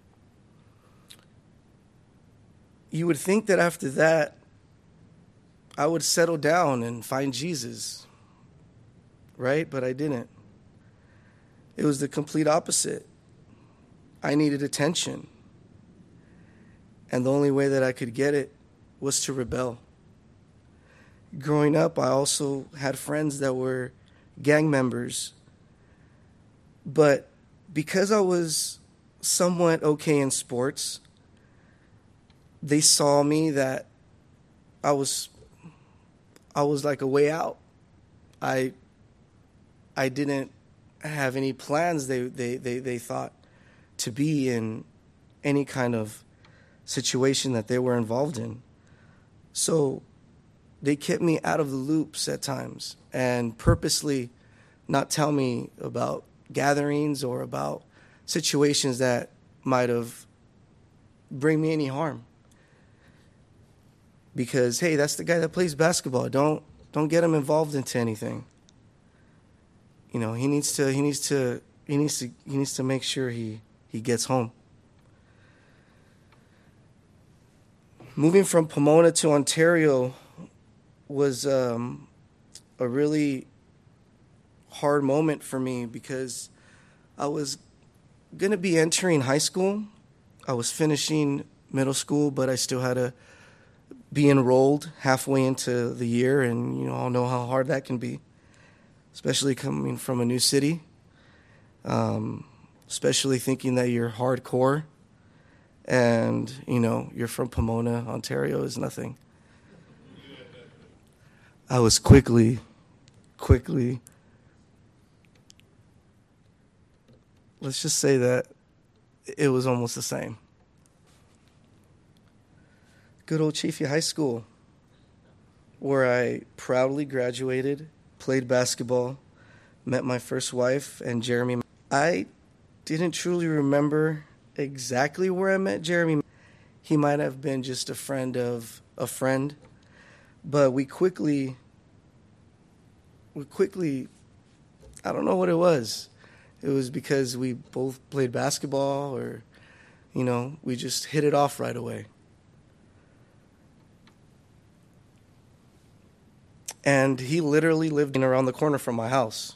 You would think that after that, I would settle down and find Jesus, right? But I didn't. It was the complete opposite. I needed attention. And the only way that I could get it was to rebel. Growing up, I also had friends that were gang members. But because I was somewhat okay in sports, they saw me that I was I was like a way out. I I didn't have any plans, they, they, they, they thought, to be in any kind of situation that they were involved in. So they kept me out of the loops at times and purposely not tell me about gatherings or about situations that might have bring me any harm. Because, hey, that's the guy that plays basketball. Don't don't get him involved into anything. You know, he needs to he needs to he needs to he needs to make sure he, he gets home. Moving from Pomona to Ontario was um, a really hard moment for me because I was going to be entering high school. I was finishing middle school, but I still had to be enrolled halfway into the year, and you all know how hard that can be, especially coming from a new city, um, especially thinking that you're hardcore and, you know, you're from Pomona, Ontario is nothing. I was quickly, quickly, let's just say that it was almost the same. Good old Chiefy High School, where I proudly graduated, played basketball, met my first wife and Jeremy. I didn't truly remember exactly where I met Jeremy. He might have been just a friend of a friend, but we quickly, we quickly, I don't know what it was. It was because we both played basketball or, you know, we just hit it off right away. And he literally lived around the corner from my house.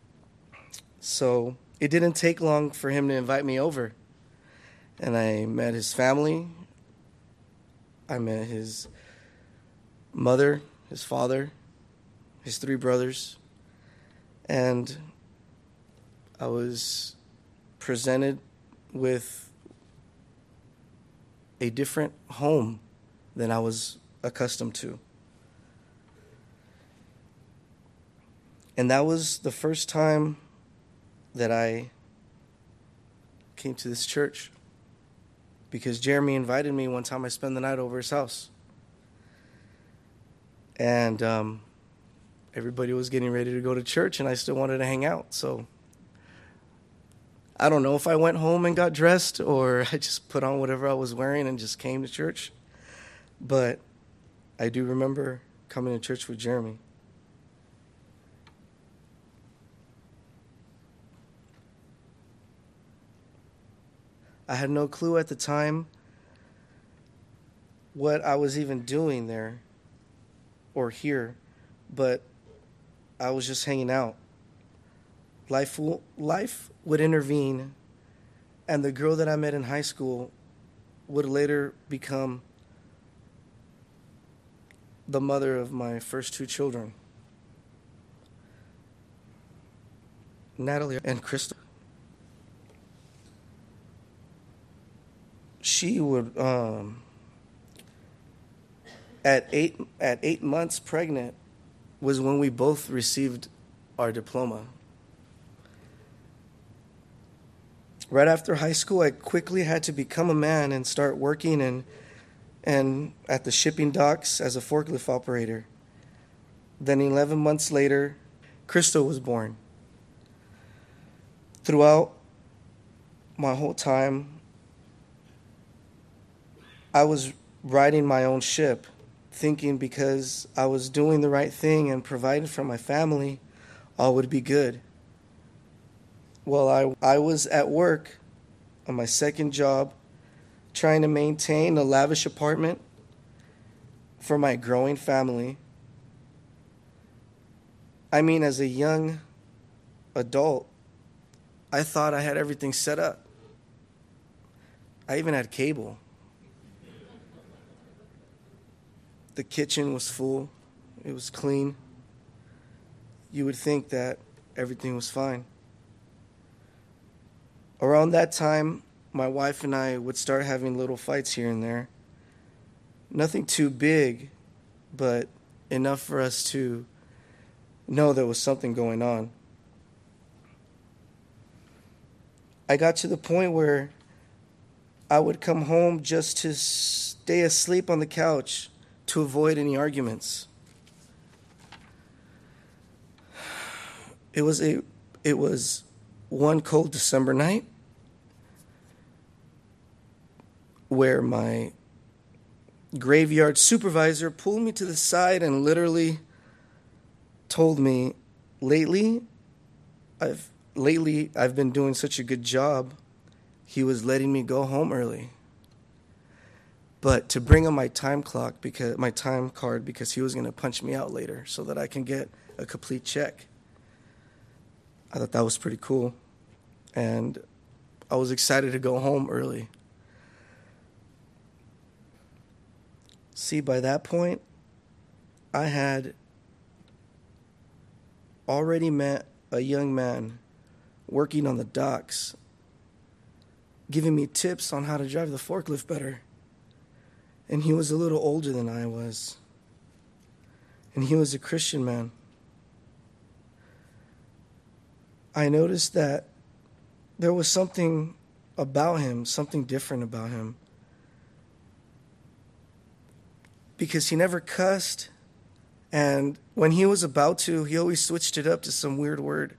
So it didn't take long for him to invite me over. And I met his family. I met his mother, his father, his three brothers. And I was presented with a different home than I was accustomed to. And that was the first time that I came to this church, because Jeremy invited me one time. I spent the night over his house. And um, everybody was getting ready to go to church, and I still wanted to hang out. So I don't know if I went home and got dressed or I just put on whatever I was wearing and just came to church. But I do remember coming to church with Jeremy. I had no clue at the time what I was even doing there or here, but I was just hanging out. Life, will, life would intervene, and the girl that I met in high school would later become the mother of my first two children, Natalie and Crystal. She would, um, at eight at eight months pregnant, was when we both received our diploma. Right after high school, I quickly had to become a man and start working and and at the shipping docks as a forklift operator. Then eleven months later, Crystal was born. Throughout my whole time, I was riding my own ship, thinking because I was doing the right thing and providing for my family, all would be good. Well, I, I was at work on my second job, trying to maintain a lavish apartment for my growing family I mean, as a young adult, I thought I had everything set up. I even had cable. The kitchen was full. It was clean. You would think that everything was fine. Around that time, my wife and I would start having little fights here and there. Nothing too big, but enough for us to know there was something going on. I got to the point where I would come home just to stay asleep on the couch to avoid any arguments. It was a it was one cold December night where my graveyard supervisor pulled me to the side and literally told me, lately I've lately I've been doing such a good job. He was letting me go home early. But to bring him my time clock because my time card because he was going to punch me out later so that I can get a complete check. I thought that was pretty cool. And I was excited to go home early. See, by that point, I had already met a young man working on the docks, giving me tips on how to drive the forklift better. And he was a little older than I was. And he was a Christian man. I noticed that there was something about him, something different about him. Because he never cussed, and when he was about to, he always switched it up to some weird word.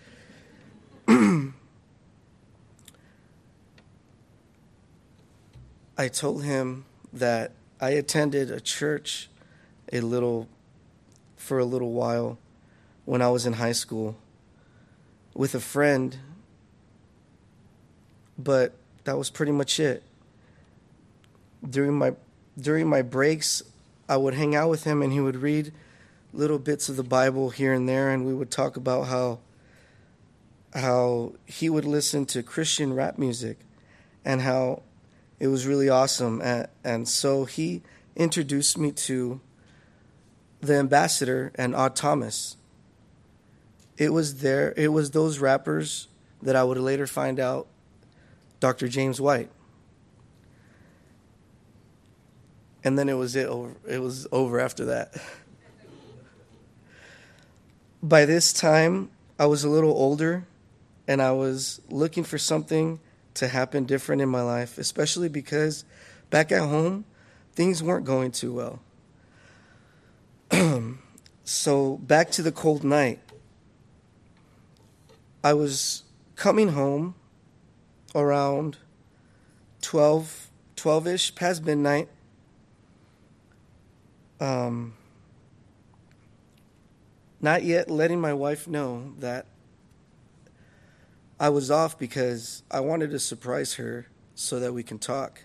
I told him that I attended a church a little for a little while when I was in high school with a friend, but that was pretty much it. During my during my breaks, I would hang out with him and he would read little bits of the Bible here and there, and we would talk about how how he would listen to Christian rap music and how it was really awesome. And, and so he introduced me to the Ambassador and Odd Thomas. It was there, it was those rappers that I would later find out Doctor James White. And then it was it over it was over after that. By this time, I was a little older and I was looking for something to happen different in my life, especially because back at home, things weren't going too well. So back to the cold night. I was coming home around twelve, twelve-ish, past midnight. Um, not yet letting my wife know that I was off because I wanted to surprise her so that we can talk.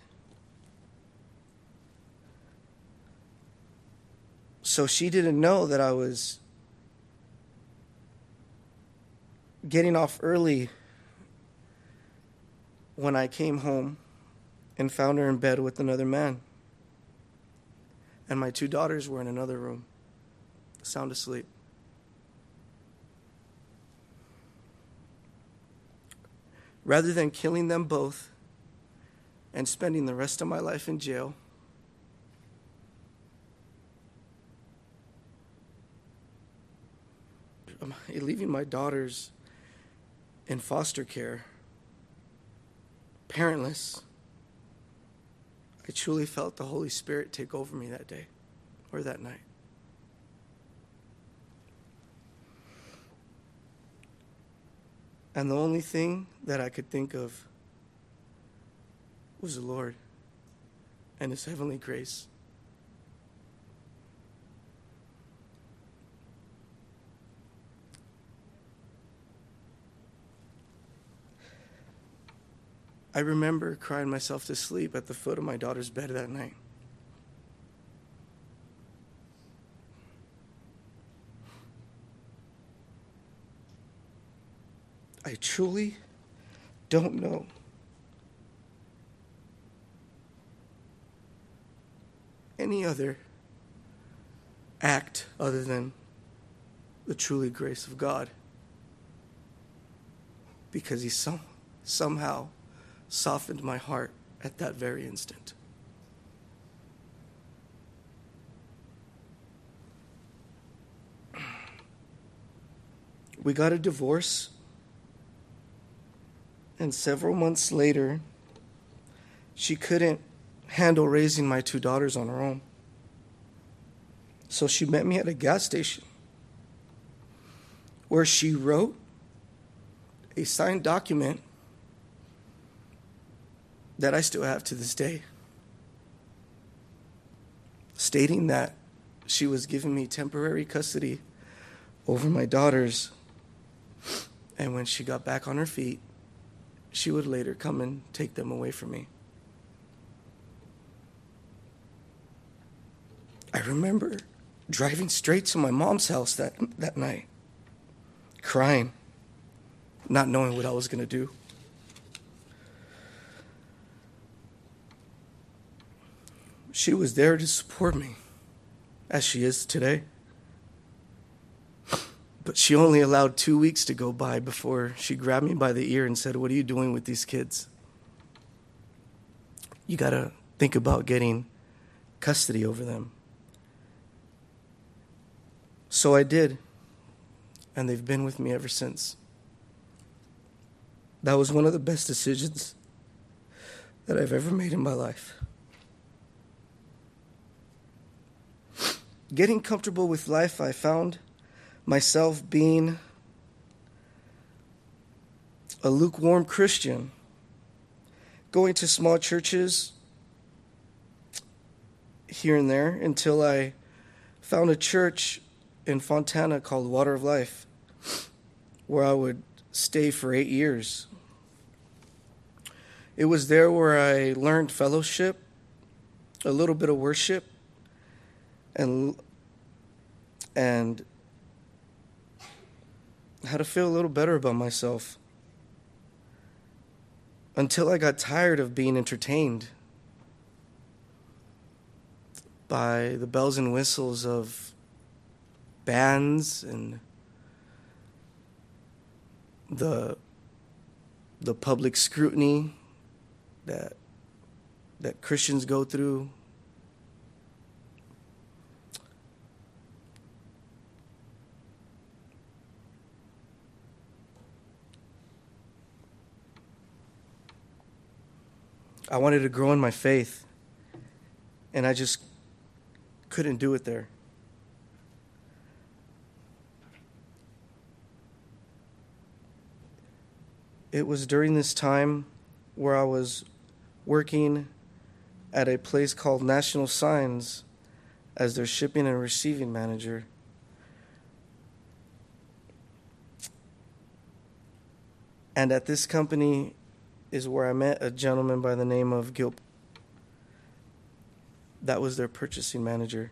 So she didn't know that I was getting off early when I came home and found her in bed with another man. And my two daughters were in another room, sound asleep. Rather than killing them both and spending the rest of my life in jail, leaving my daughters in foster care, parentless, I truly felt the Holy Spirit take over me that day or that night. And the only thing that I could think of was the Lord and His heavenly grace. I remember crying myself to sleep at the foot of my daughter's bed that night. I truly don't know any other act other than the truly grace of God, because he some, somehow softened my heart at that very instant. We got a divorce, and several months later, she couldn't handle raising my two daughters on her own. So she met me at a gas station where she wrote a signed document that I still have to this day, stating that she was giving me temporary custody over my daughters, and when she got back on her feet, she would later come and take them away from me. I remember driving straight to my mom's house that, that night, crying, not knowing what I was going to do. She was there to support me, as she is today. But she only allowed two weeks to go by before she grabbed me by the ear and said, "What are you doing with these kids? You got to think about getting custody over them." So I did, and they've been with me ever since. That was one of the best decisions that I've ever made in my life. Getting comfortable with life, I found myself being a lukewarm Christian, going to small churches here and there until I found a church in Fontana called Water of Life, where I would stay for eight years. It was there where I learned fellowship, a little bit of worship, and and how to feel a little better about myself, until I got tired of being entertained by the bells and whistles of bands and the the public scrutiny that that Christians go through. I wanted to grow in my faith, and I just couldn't do it there. It was during this time where I was working at a place called National Signs as their shipping and receiving manager. And at this company is where I met a gentleman by the name of Gil. That was their purchasing manager.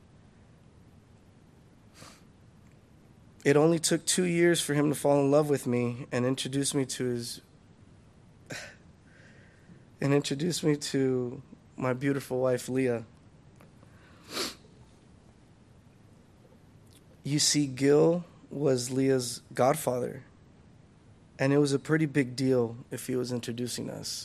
It only took two years for him to fall in love with me and introduce me to his and introduce me to my beautiful wife, Leah. You see, Gil was Leah's godfather, and it was a pretty big deal if he was introducing us.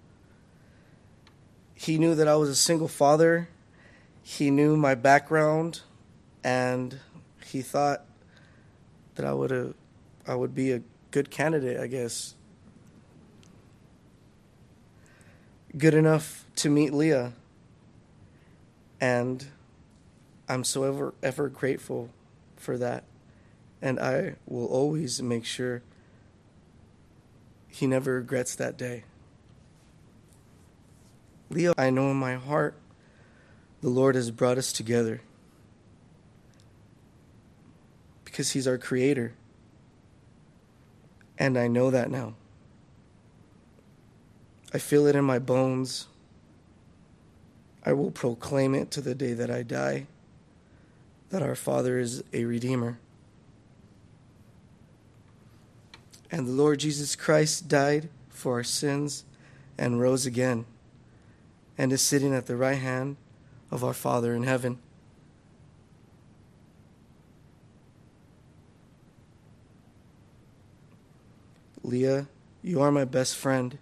He knew that I was a single father. He knew my background, and he thought that I would have, I would be a good candidate, I guess. Good enough to meet Leah. And I'm so ever, ever grateful for that. And I will always make sure he never regrets that day. Leah, I know in my heart the Lord has brought us together because he's our creator. And I know that now. I feel it in my bones. I will proclaim it to the day that I die, that our Father is a Redeemer. And the Lord Jesus Christ died for our sins and rose again, and is sitting at the right hand of our Father in heaven. Leah, you are my best friend,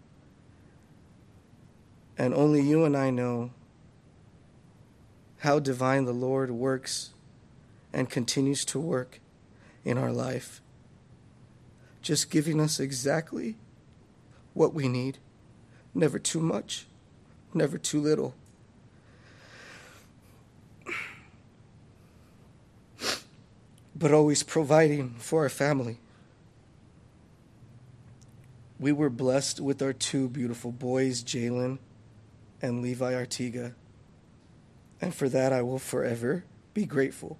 and only you and I know how divine the Lord works and continues to work in our life, just giving us exactly what we need, never too much, never too little. But always providing for our family. We were blessed with our two beautiful boys, Jalen and Levi Artiga, and for that I will forever be grateful.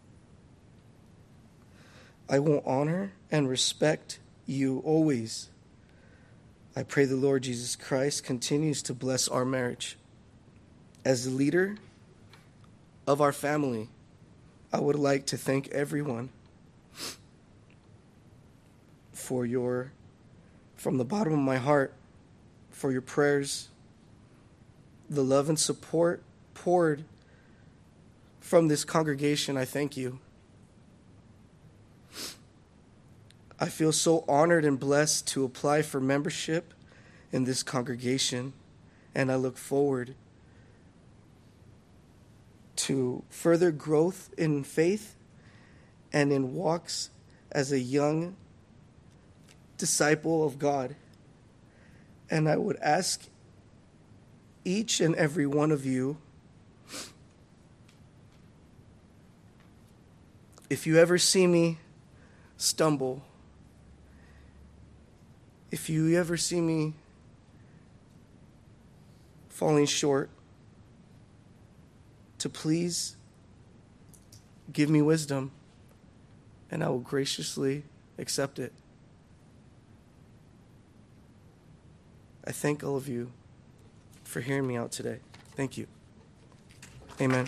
I will honor and respect you always. I pray the Lord Jesus Christ continues to bless our marriage. As the leader of our family, I would like to thank everyone for your, from the bottom of my heart, for your prayers, the love and support poured from this congregation. I thank you. I feel so honored and blessed to apply for membership in this congregation, and I look forward to further growth in faith and in walks as a young disciple of God. And I would ask each and every one of you, if you ever see me stumble, if you ever see me falling short, to please give me wisdom, and I will graciously accept it. I thank all of you for hearing me out today. Thank you. Amen.